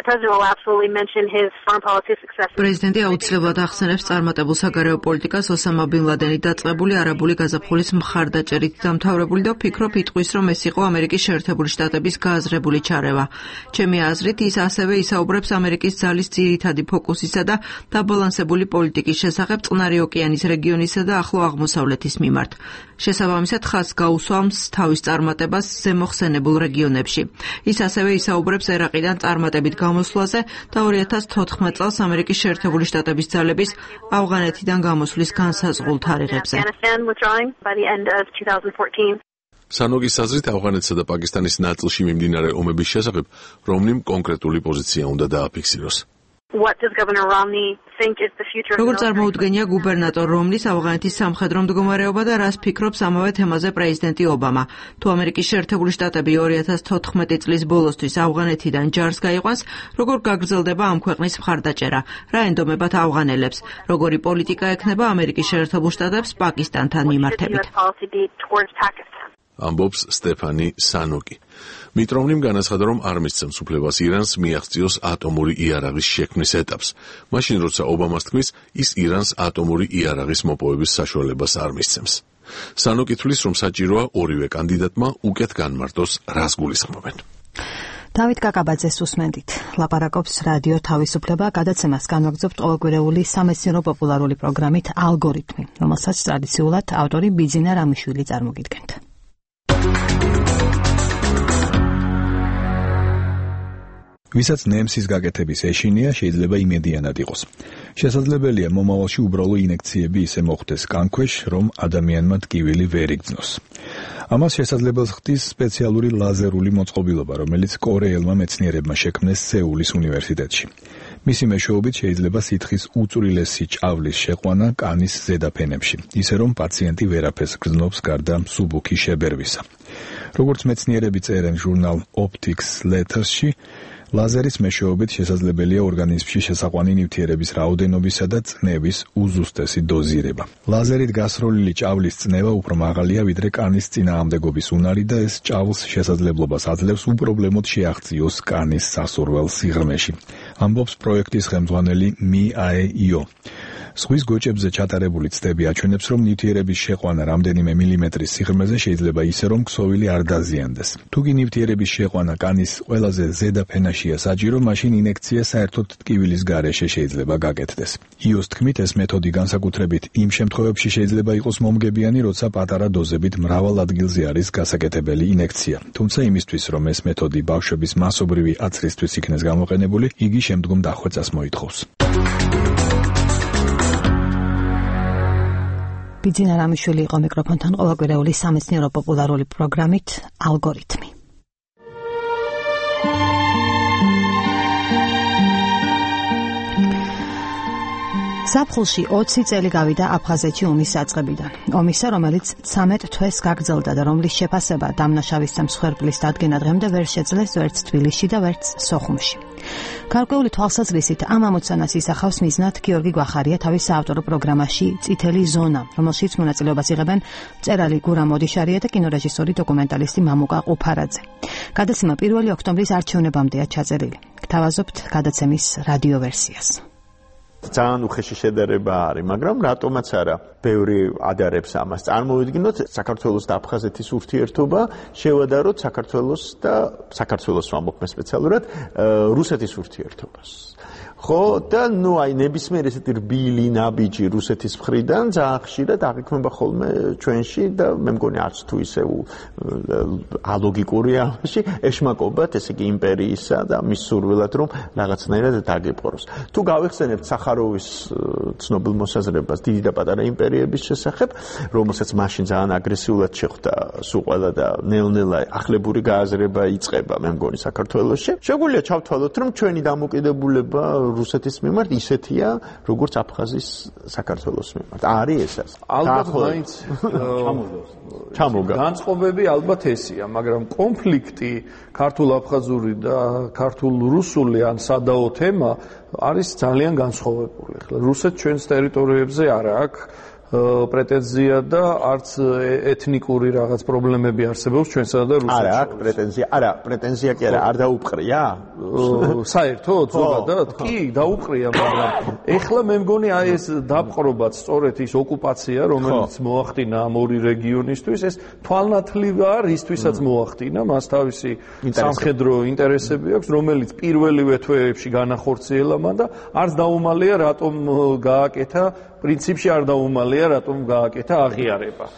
პრეზიდენტი აუცილებლად ახსენებს წარმატებულ საგარეო პოლიტიკას ოსამა ბინ ლადენი დაწყებული არაბული გაზაფხულის მხარდაჭერით დამთავრებული და ვფიქრობ იტყვის, რომ ეს იყო ამერიკის შეერთებული შტატების გააზრებული ჩარევა. ჩემი აზრით, ის ასევე ისაუბრებს ამერიკის ძალის ძირითადი ფოკუსისა და დაბალანსებული პოლიტიკის შესახებ წყნარი ოკეანის რეგიონისა და ახლო აღმოსავლეთის მიმართ. შესაბამისად, ხაზს გაუსვამს თავის წარმატებას ზემოხსენებულ რეგიონებში. ის ასევე ისაუბრებს ერაყიდან წარმატებით გამოსვლაზე და 2014 წელს ამერიკის შეერთებული შტატების ძალების ავღანეთიდან გამოსვლის განსაზღვრულ თარიღებზე.
სანოგის აზრით ავღანეთსა და პაკისტანის ნაწილში მიმდინარე ომების შესახებ რომნიმ კონკრეტული პოზიცია უნდა დააფიქსიროს.
როგორ წარმოუდგენია გუბერნატორ რომნის ავღანეთის სამხედრო მდგომარეობა და რას ფიქრობს ამავე თემაზე პრეზიდენტი ობამა? თუ ამერიკის შეერთებული შტატები 2014 წლის ბოლოსთვის ავღანეთიდან ჯარს გაიყვანს, როგორ გაგრძელდება ამ ქვეყნის მხარდაჭერა? რა ენდომებათ ავღანელებს? როგორი პოლიტიკა ექნება ამერიკის შეერთებულ შტატებს პაკისტანთან მიმართებით?
ამბობს სტეფანი სანოკი. მიტროვნიმ განაცხადა, რომ არ მისცემს უფლებას ირანს მიაღწიოს ატომური იარაღის შექმნის ეტაპს. მაშინ, როცა ობამას თქმის, ის ირანს ატომური იარაღის მოპოვების საშუალებას არ მისცემს. სანოკი თვლის, რომ საჭიროა ორივე კანდიდატმა უკეთ განმარტოს, რას გულისხმობენ.
დავით კაკაბაძეს უსმენდით. ლაპარაკობს რადიო თავისუფლება, გადაცემას განვაგრძობთ ყოველკვირეული სამეცნიერო პოპულარული პროგრამით ალგორითმი, რომელსაც ტრადიციულად ავტორი ბიძინა რამიშვილი წარმოგიდგენთ.
ვისაც ნემსის გაკეთების ეშინია, შეიძლება იმედიანად იყოს. შესაძლებელია მომავალში უბრალო ინექციები ისე მოხდეს კანქვეშ, რომ ადამიანმა ტკივილი ვერ იგრძნოს. ამას შესაძლებელს ხდის სპეციალური ლაზერული მოწყობილობა, რომელიც კორეელმა მეცნიერებმა შექმნეს სეულის უნივერსიტეტში. მისი მეშვეობით შეიძლება სითხის უწვრილესი ჭავლის შეყვანა კანის ზედაფენებში, ისე რომ პაციენტი ვერაფერს გრძნობს გარდა მსუბუქი შებერვისა. როგორც მეცნიერები წერენ ჟურნალ Optics Letters-ში, ლაზერის მეშვეობით შესაძლებელია ორგანიზმში შესაყვანი ნივთიერების რაოდენობისა და წნევის უზუსტესი დოზირება. ლაზერით გასროლილი ჭავლის წნევა უფრო მაღალია ვიდრე კანის წინააღმდეგობის უნარი და ეს ჭავლს შესაძლებლობას აძლევს უპრობლემოდ შეაღწიოს კანის სასურველ სიღრმეში. ამბობს პროექტის ხელმძღვანელი Mi-ae-io. ზღვის გოჭებზე ჩატარებული ცდები აჩვენებს, რომ ნივთიერების შეყვანა რამდენიმე მილიმეტრის სიღრმეზე შეიძლება ისე, რომ ქსოვილი არ დაზიანდეს. თუ კი ნივთიერების შეყვანა კანის ყველაზე ზედა ფენაშია საჭირო, მაშინ ინექცია საერთოდ ტკივილის გარეშე შეიძლება გაკეთდეს. იოს თქმით, ეს მეთოდი განსაკუთრებით იმ შემთხვევებში შეიძლება იყოს მომგებიანი, როცა პატარა დოზებით მრავალ ადგილზე არის გასაკეთებელი ინექცია. თუმცა იმისთვის, რომ ეს მეთოდი ბავშვების მასობრივი აცრისთვის იქნეს გამოყენებული, იგი შემდგომ დახვეწას მოითხოვს.
ბიძინა რამიშვილი იყო მიკროფონთან ყოველკვირეული სამეცნიერო პოპულარული პროგრამით ალგორითმი. ზაფხულში 20 წელი გავიდა აფხაზეთში ომის საწყებიდან. ომისა, რომელიც 13 თვეს გაგრძელდა და რომლის შეფასება დამნაშავისთა მსხვერპლის დადგენა დღემდე ვერ შეძლეს ვერც თბილისში და ვერც სოხუმში. გარკვეული თვალსაზრისით ამ ამოცანას ისახავს მიზნად გიორგი გვახარია თავის საავტორო პროგრამაში წითელი ზონა, რომელშიც მონაწილეობას იღებენ მწერალი გურამ მოდიშარია და კინორეჟისორი დოკუმენტალისტი მამუკა ყუფარაძე. გადაცემა 1 ოქტომბრის არჩევნებამდეა ჩაწერილი. გთავაზობთ გადაცემის რადიო ვერსიას.
ძალიან უხეში შედარება არის, მაგრამ რატომაც არა ბევრი ადარებს ამას. წარმოვიდგინოთ საქართველოს და აფხაზეთის ურთიერთობა, შევადაროთ საქართველოს და საქართველოს ვამბობ სპეციალურად რუსეთის ურთიერთობას. ხო და ნუ აი ნებისმიერ ესეთი რბილი ნაბიჯი რუსეთის მხრიდან ძალიან ხშირად აღიქმება ხოლმე ჩვენში და მე მგონი არც თუ ისე ალოგიკურია ამაში ეშმაკობათ ესე იგი იმპერიისა და მის სურვილად რომ რაღაცნაირად დაგეპყროს. თუ გავიხსენებთ სახაროვის ცნობილ მოსაზრებას დიდი და პატარა იმპერიების შესახებ, რომელსაც მაშინ ძალიან აგრესიულად შეხვდა სულ ყველა და ნელ-ნელა ახლებური გააზრება იწყება მე მგონი საქართველოში. შეგვიძლია ჩავთვალოთ რომ ჩვენი დამოკიდებულება რუსეთის მიმართ ისეთია, როგორც აფხაზის საქართველოს მიმართ. არის ესას.
ალბათ მაინც
ჩამოგა.
განწყობები ალბათ ესია, მაგრამ კონფლიქტი ქართულ-აფხაზური და ქართულ-რუსული ან სადაო თემა არის ძალიან განსხვავებული. ახლა რუსეთს ჩვენს ტერიტორიებზე არ აქვს პრეტენზია და არც ეთნიკური რაღაც პრობლემები არსებობს ჩვენსა და რუსეთში.
არა, აქვს პრეტენზია. არა, პრეტენზია კი არა, არ დაუპყრია?
საერთოდ ზოგადად კი დაუპყრია, მაგრამ ეხლა მე მგონი აი ეს დაპყრობაც სწორედ ის ოკუპაცია, რომელიც მოახდინა ამ ორი რეგიონისთვის, ეს თვალნათლივი არის ისთვისაც მოახდინა, მას თავისი სამხედრო ინტერესები აქვს, რომელიც პირველივე თვეებში განახორციელა მან და არც დაუმალია რატომ გააკეთა პრინციპში არ დაუმალია რატომ გააკეთა აღიარება.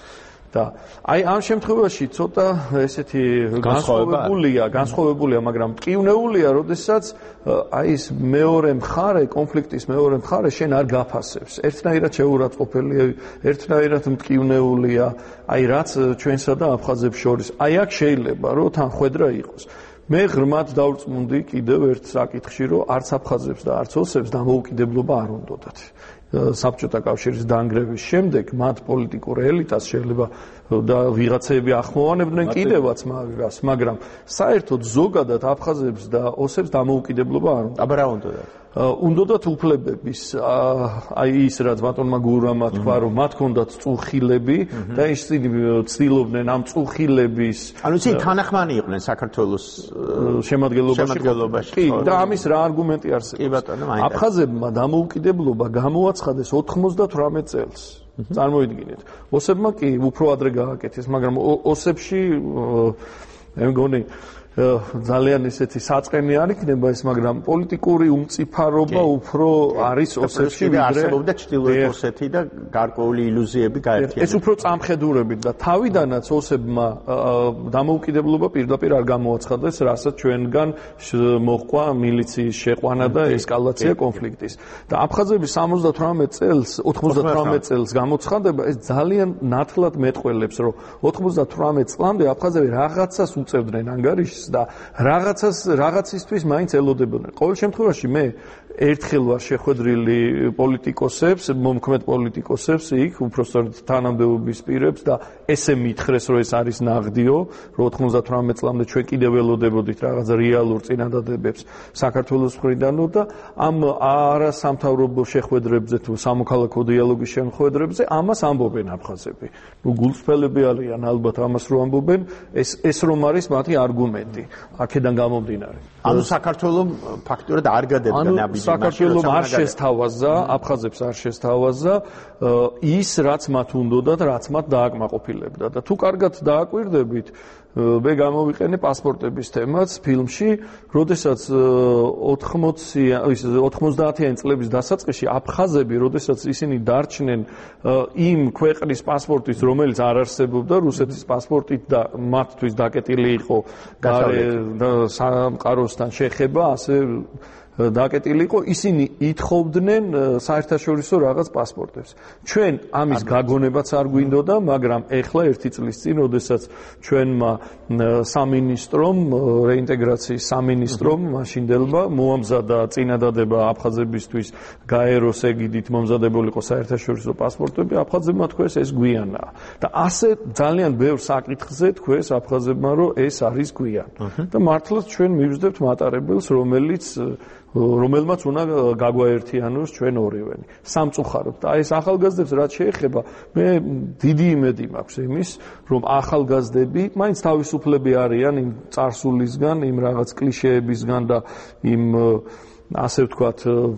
და აი ამ შემთხვევაში ცოტა ესეთი განსხვავებულია, მაგრამ მტკივნეულია, როდესაც აი ეს მეორე მხარე, კონფლიქტის მეორე მხარე შენ არ გაფასებს. ერთნაირად შეურაცხყოფელია, ერთნაირად მტკივნეულია, აი რაც ჩვენსა და აფხაზებს შორის. აი აქ შეიძლება რომ თანხვედრა იყოს. მე ღრმად დავწმუნდი კიდევ ერთ საკითხში, რომ არც აფხაზებს და არც ოსებს დამოუკიდებლობა არ უნდათ. საბჭოთა კავშირის დანგრევის შემდეგ მათ პოლიტიკურ ელიტას შეიძლება და ვიღაცები ახმოვანებდნენ კიდევაც მაგას, მაგრამ საერთოდ ზოგადად აფხაზებს და ოსებს დამოუკიდებლობა არ უნდათ.
აბა რა უნდათ?
უნდათ უფლებების, აი ის რაც ბატონმა გურამმა თქვა, რომ მათ ჰქონდათ წუხილები და ისინი ცდილობდნენ ამ წუხილების
ანუ ისინი თანახმანი იყვნენ საქართველოს
შემადგენლობაში. კი, და ამის რა არგუმენტი არსებობს?
კი ბატონო,
აფხაზებმა დამოუკიდებლობა გამოაცხადეს 98 წელს. წარმოიდგინეთ. ოსებმა კი უფრო ადრე გააკეთეს, მაგრამ ოსებში მე მგონი ძალიან ისეთი საწყენი არ იქნება ეს, მაგრამ პოლიტიკური უმწიფარობა უფრო არის ოსებში
ვიდრე არსებობდა ჩრდილოეთ ოსეთი და გარკვეული ილუზიები გაერთიანდა.
ეს უფრო წამხედურებით და თავიდანაც ოსებმა დამოუკიდებლობა პირდაპირ არ გამოაცხადეს, რასაც ჩვენგან მოჰყვა მილიციის შეყვანა და ესკალაცია კონფლიქტის. და აფხაზების 98 წელს გამოცხადება ეს ძალიან ნათლად მეტყველებს, რომ 98 წლამდე აფხაზები რაღაცას უწევდნენ ანგარიშს და რაღაცისთვის მაინც ელოდებოდნენ. ყოველ შემთხვევაში მე ერთხელ ვარ შეხვედრილი პოლიტიკოსებს, მომქმედ პოლიტიკოსებს იქ, უпростоრად თანამდებობის პირებს და ესე მითხრეს, რომ ეს არის ნაღდიო, რომ 98 წლამდე ჩვენ კიდევ ველოდებოდით რაღაც რეალურ წინადადებებს საქართველოს მხრიდანო და ამ არასამთავრობო შეხვედრებზე თუ სამოქალაქო დიალოგის შეხვედრებზე ამას ამბობენ აფხაზები. ნუ გულწრფელები არიან ალბათ ამას რო ამბობენ, ეს რომ არის მათი არგუმენტი, აქედან გამომდინარე.
ანუ საქართველოს ფაქტურად არ გადებდა ნაბიჯი.
საქართველოს არ შესთავაზა, აფხაზებს არ შესთავაზა ის, რაც მათ უნდათ, რაც მათ დააკმაყოფილებდა და თუ კარგად დააკვირდებით, მე გამოვიყენე პასპორტების თემაც ფილმში, როდესაც 90-იანი წლების დასაწყისში აფხაზები, როდესაც ისინი დარჩნენ იმ ქვეყნის პასპორტით, რომელიც არ არსებობდა, რუსეთის პასპორტით და მათთვის დაკეტილი იყო გარე სამყაროსთან შეხება, ასე დაკეტილი იყო, ისინი ითხოვდნენ საერთაშორისო რაღაც პასპორტებს. ჩვენ ამის გაგონებაც არ გვინდოდა, მაგრამ ეხლა ერთი წლის წინ, როდესაც ჩვენმა სამინისტრომ, რეინტეგრაციის სამინისტრომ, მაშინდელმა მოამზადა წინადადება აფხაზებისთვის გაეროს ეგიდით მომზადებულიყო საერთაშორისო პასპორტები, აფხაზებმა თქვეს ეს გვიანაა. და ასე ძალიან ბევრ საკითხზე თქვეს აფხაზებმა, რომ ეს არის გვიან. და მართლაც ჩვენ მივსდებთ მატარებელს, რომელმაც უნდა გაგვაერთიანოს ჩვენ ორივენი. სამწუხაროდ. აი ეს ახალგაზრდებს რაც შეეხება, მე დიდი იმედი მაქვს იმის, რომ ახალგაზრდები მაინც თავისუფლები არიან იმ წარსულისგან, იმ რაღაც კლიშეებისგან და იმ ასე ვთქვათ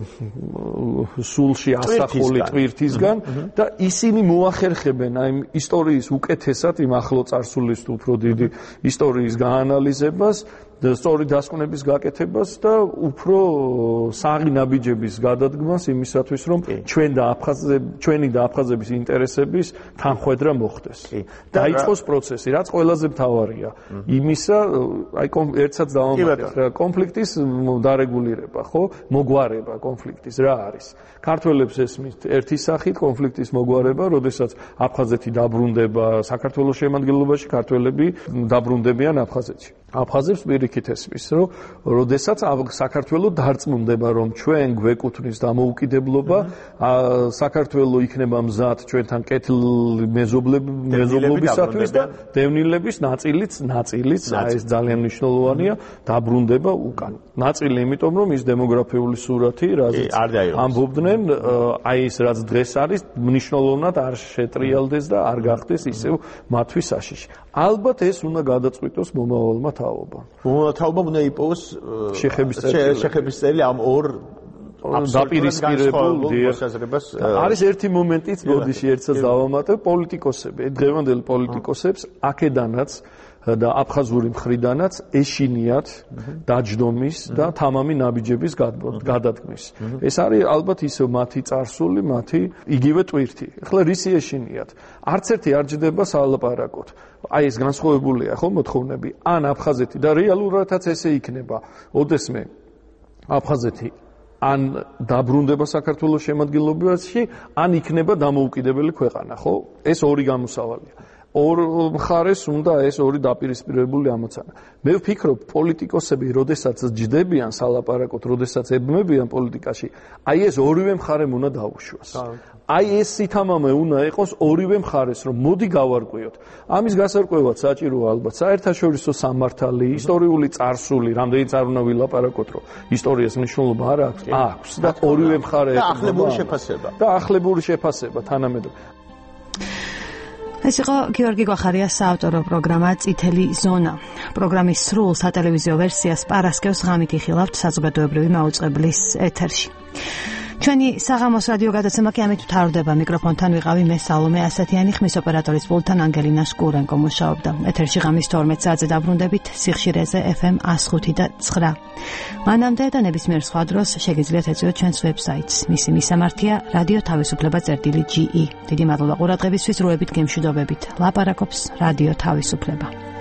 სულში ასახული ტვირთისგან და ისინი მოახერხებენ აი ისტორიის უკეთესად იმ ახლო წარსულის თუ უფრო დიდი ისტორიის გაანალიზებას სწორი დასკვნების გაკეთებას და უფრო საღი ნაბიჯების გადადგმას იმისათვის, რომ ჩვენი და აფხაზების ინტერესების თანხვედრა მოხდეს. დაიწყოს პროცესი, რაც ყველაზე მთავარია. იმისა, აი ერთსაც დავამატებ, კონფლიქტის დარეგულირება, ხო? მოგვარება კონფლიქტის რა არის? ქართველებს ესმით ერთი სახით კონფლიქტის მოგვარება, როდესაც აფხაზეთი დაბრუნდება საქართველოს შემადგენლობაში, ქართველები დაბრუნდებიან აფხაზეთში. აფხაზებს პირიქით ესმის, რომ როდესაც საქართველო დარწმუნდება, რომ ჩვენ გვეკუთვნის დამოუკიდებლობა, საქართველო იქნება მზად ჩვენთან კეთილ მეზობლობისათვის და დევნილების ნაწილიც, აი ეს ძალიან მნიშვნელოვანია, დაბრუნდება უკან. ნაწილი იმიტომ, რომ ის დემოგრაფიული სურათი, რაზეც ამბობდნენ, აი ეს რაც დღეს არის, მნიშვნელოვნად არ შეტრიალდეს და არ გახდეს ისევ მათთვის საშიში. ალბათ ეს უნდა გადაწყვიტოს მომავალმა თაობამ.
თაობა უნდა იპოვოს შეხების წელი ამ ორ
დაპირისპირებულ მოსაზრებას. არის ერთი მომენტიც, ბოდიში ერთსაც დავამატებ, პოლიტიკოსები, დღევანდელი პოლიტიკოსებს აქედანაც და აფხაზური მხრიდანაც ეშინიათ დაჯდომის და თამამი ნაბიჯების გადადგმის. ეს არის ალბათ ისო მათი წარსული, მათი იგივე ტვირთი. ეხლა რისი ეშინიათ? არც ერთი არ ჯდება სალაპარაკოთ. აი ეს განსხვავებულია ხო მოთხოვნები. ან აფხაზეთი და რეალურადაც ესე იქნება. ოდესმე აფხაზეთი ან დაბრუნდება საქართველოს შემადგენლობაში, ან იქნება დამოუკიდებელი ქვეყანა, ხო? ეს ორი გამოსავალია. ორ მხარეს უნდა ეს ორი დაპირისპირებული ამოცანა. მე ვფიქრობ, პოლიტიკოსები, როდესაც ჯდებიან სალაპარაკოთ, როდესაც ებმებიან პოლიტიკაში, აი ეს ორივე მხარემ უნდა დაუშვას. აი ეს სითამამე უნდა იყოს ორივე მხარეს, რომ მოდი გავარკვიოთ. ამის გასარკვევად საჭიროა ალბათ საერთაშორისო სამართალი, ისტორიული წარსული, რამდენი წარ უნდა ვილაპარაკოთ, რომ ისტორიას მნიშვნელობა არ აქვს? აქვს და ორივე მხარე
და ახლებური შეფასება.
და ახლებური შეფასება თანამედროვე.
ეს იყო გიორგი გვახარიას საავტორო პროგრამა წითელი ზონა. პროგრამის სრულ სატელევიზიო ვერსიას პარასკევს ღამით იხილავთ საზოგადოებრივი მაუწყებლის ეთერში. ჩვენი საღამოს რადიო გადაცემა კი ამით მთავრდება. მიკროფონთან ვიყავი მე სალომე ასათიანი, ხმის ოპერატორის პულტთან ანგელინა შკურენკო მუშაობდა. ეთერში ღამის 12 საათზე დაბრუნდებით სიხშირეზე FM 105.9. მანამდე და ნებისმიერ სხვა დროს შეგიძლიათ ეწვიოთ ჩვენს ვებსაიტს. მისი მისამართია რადიო თავისუფლება.ge. დიდი მადლობა ყურადღებისთვის, როებით გემშვიდობებით. ლაპარაკობს რადიო თავისუფლება.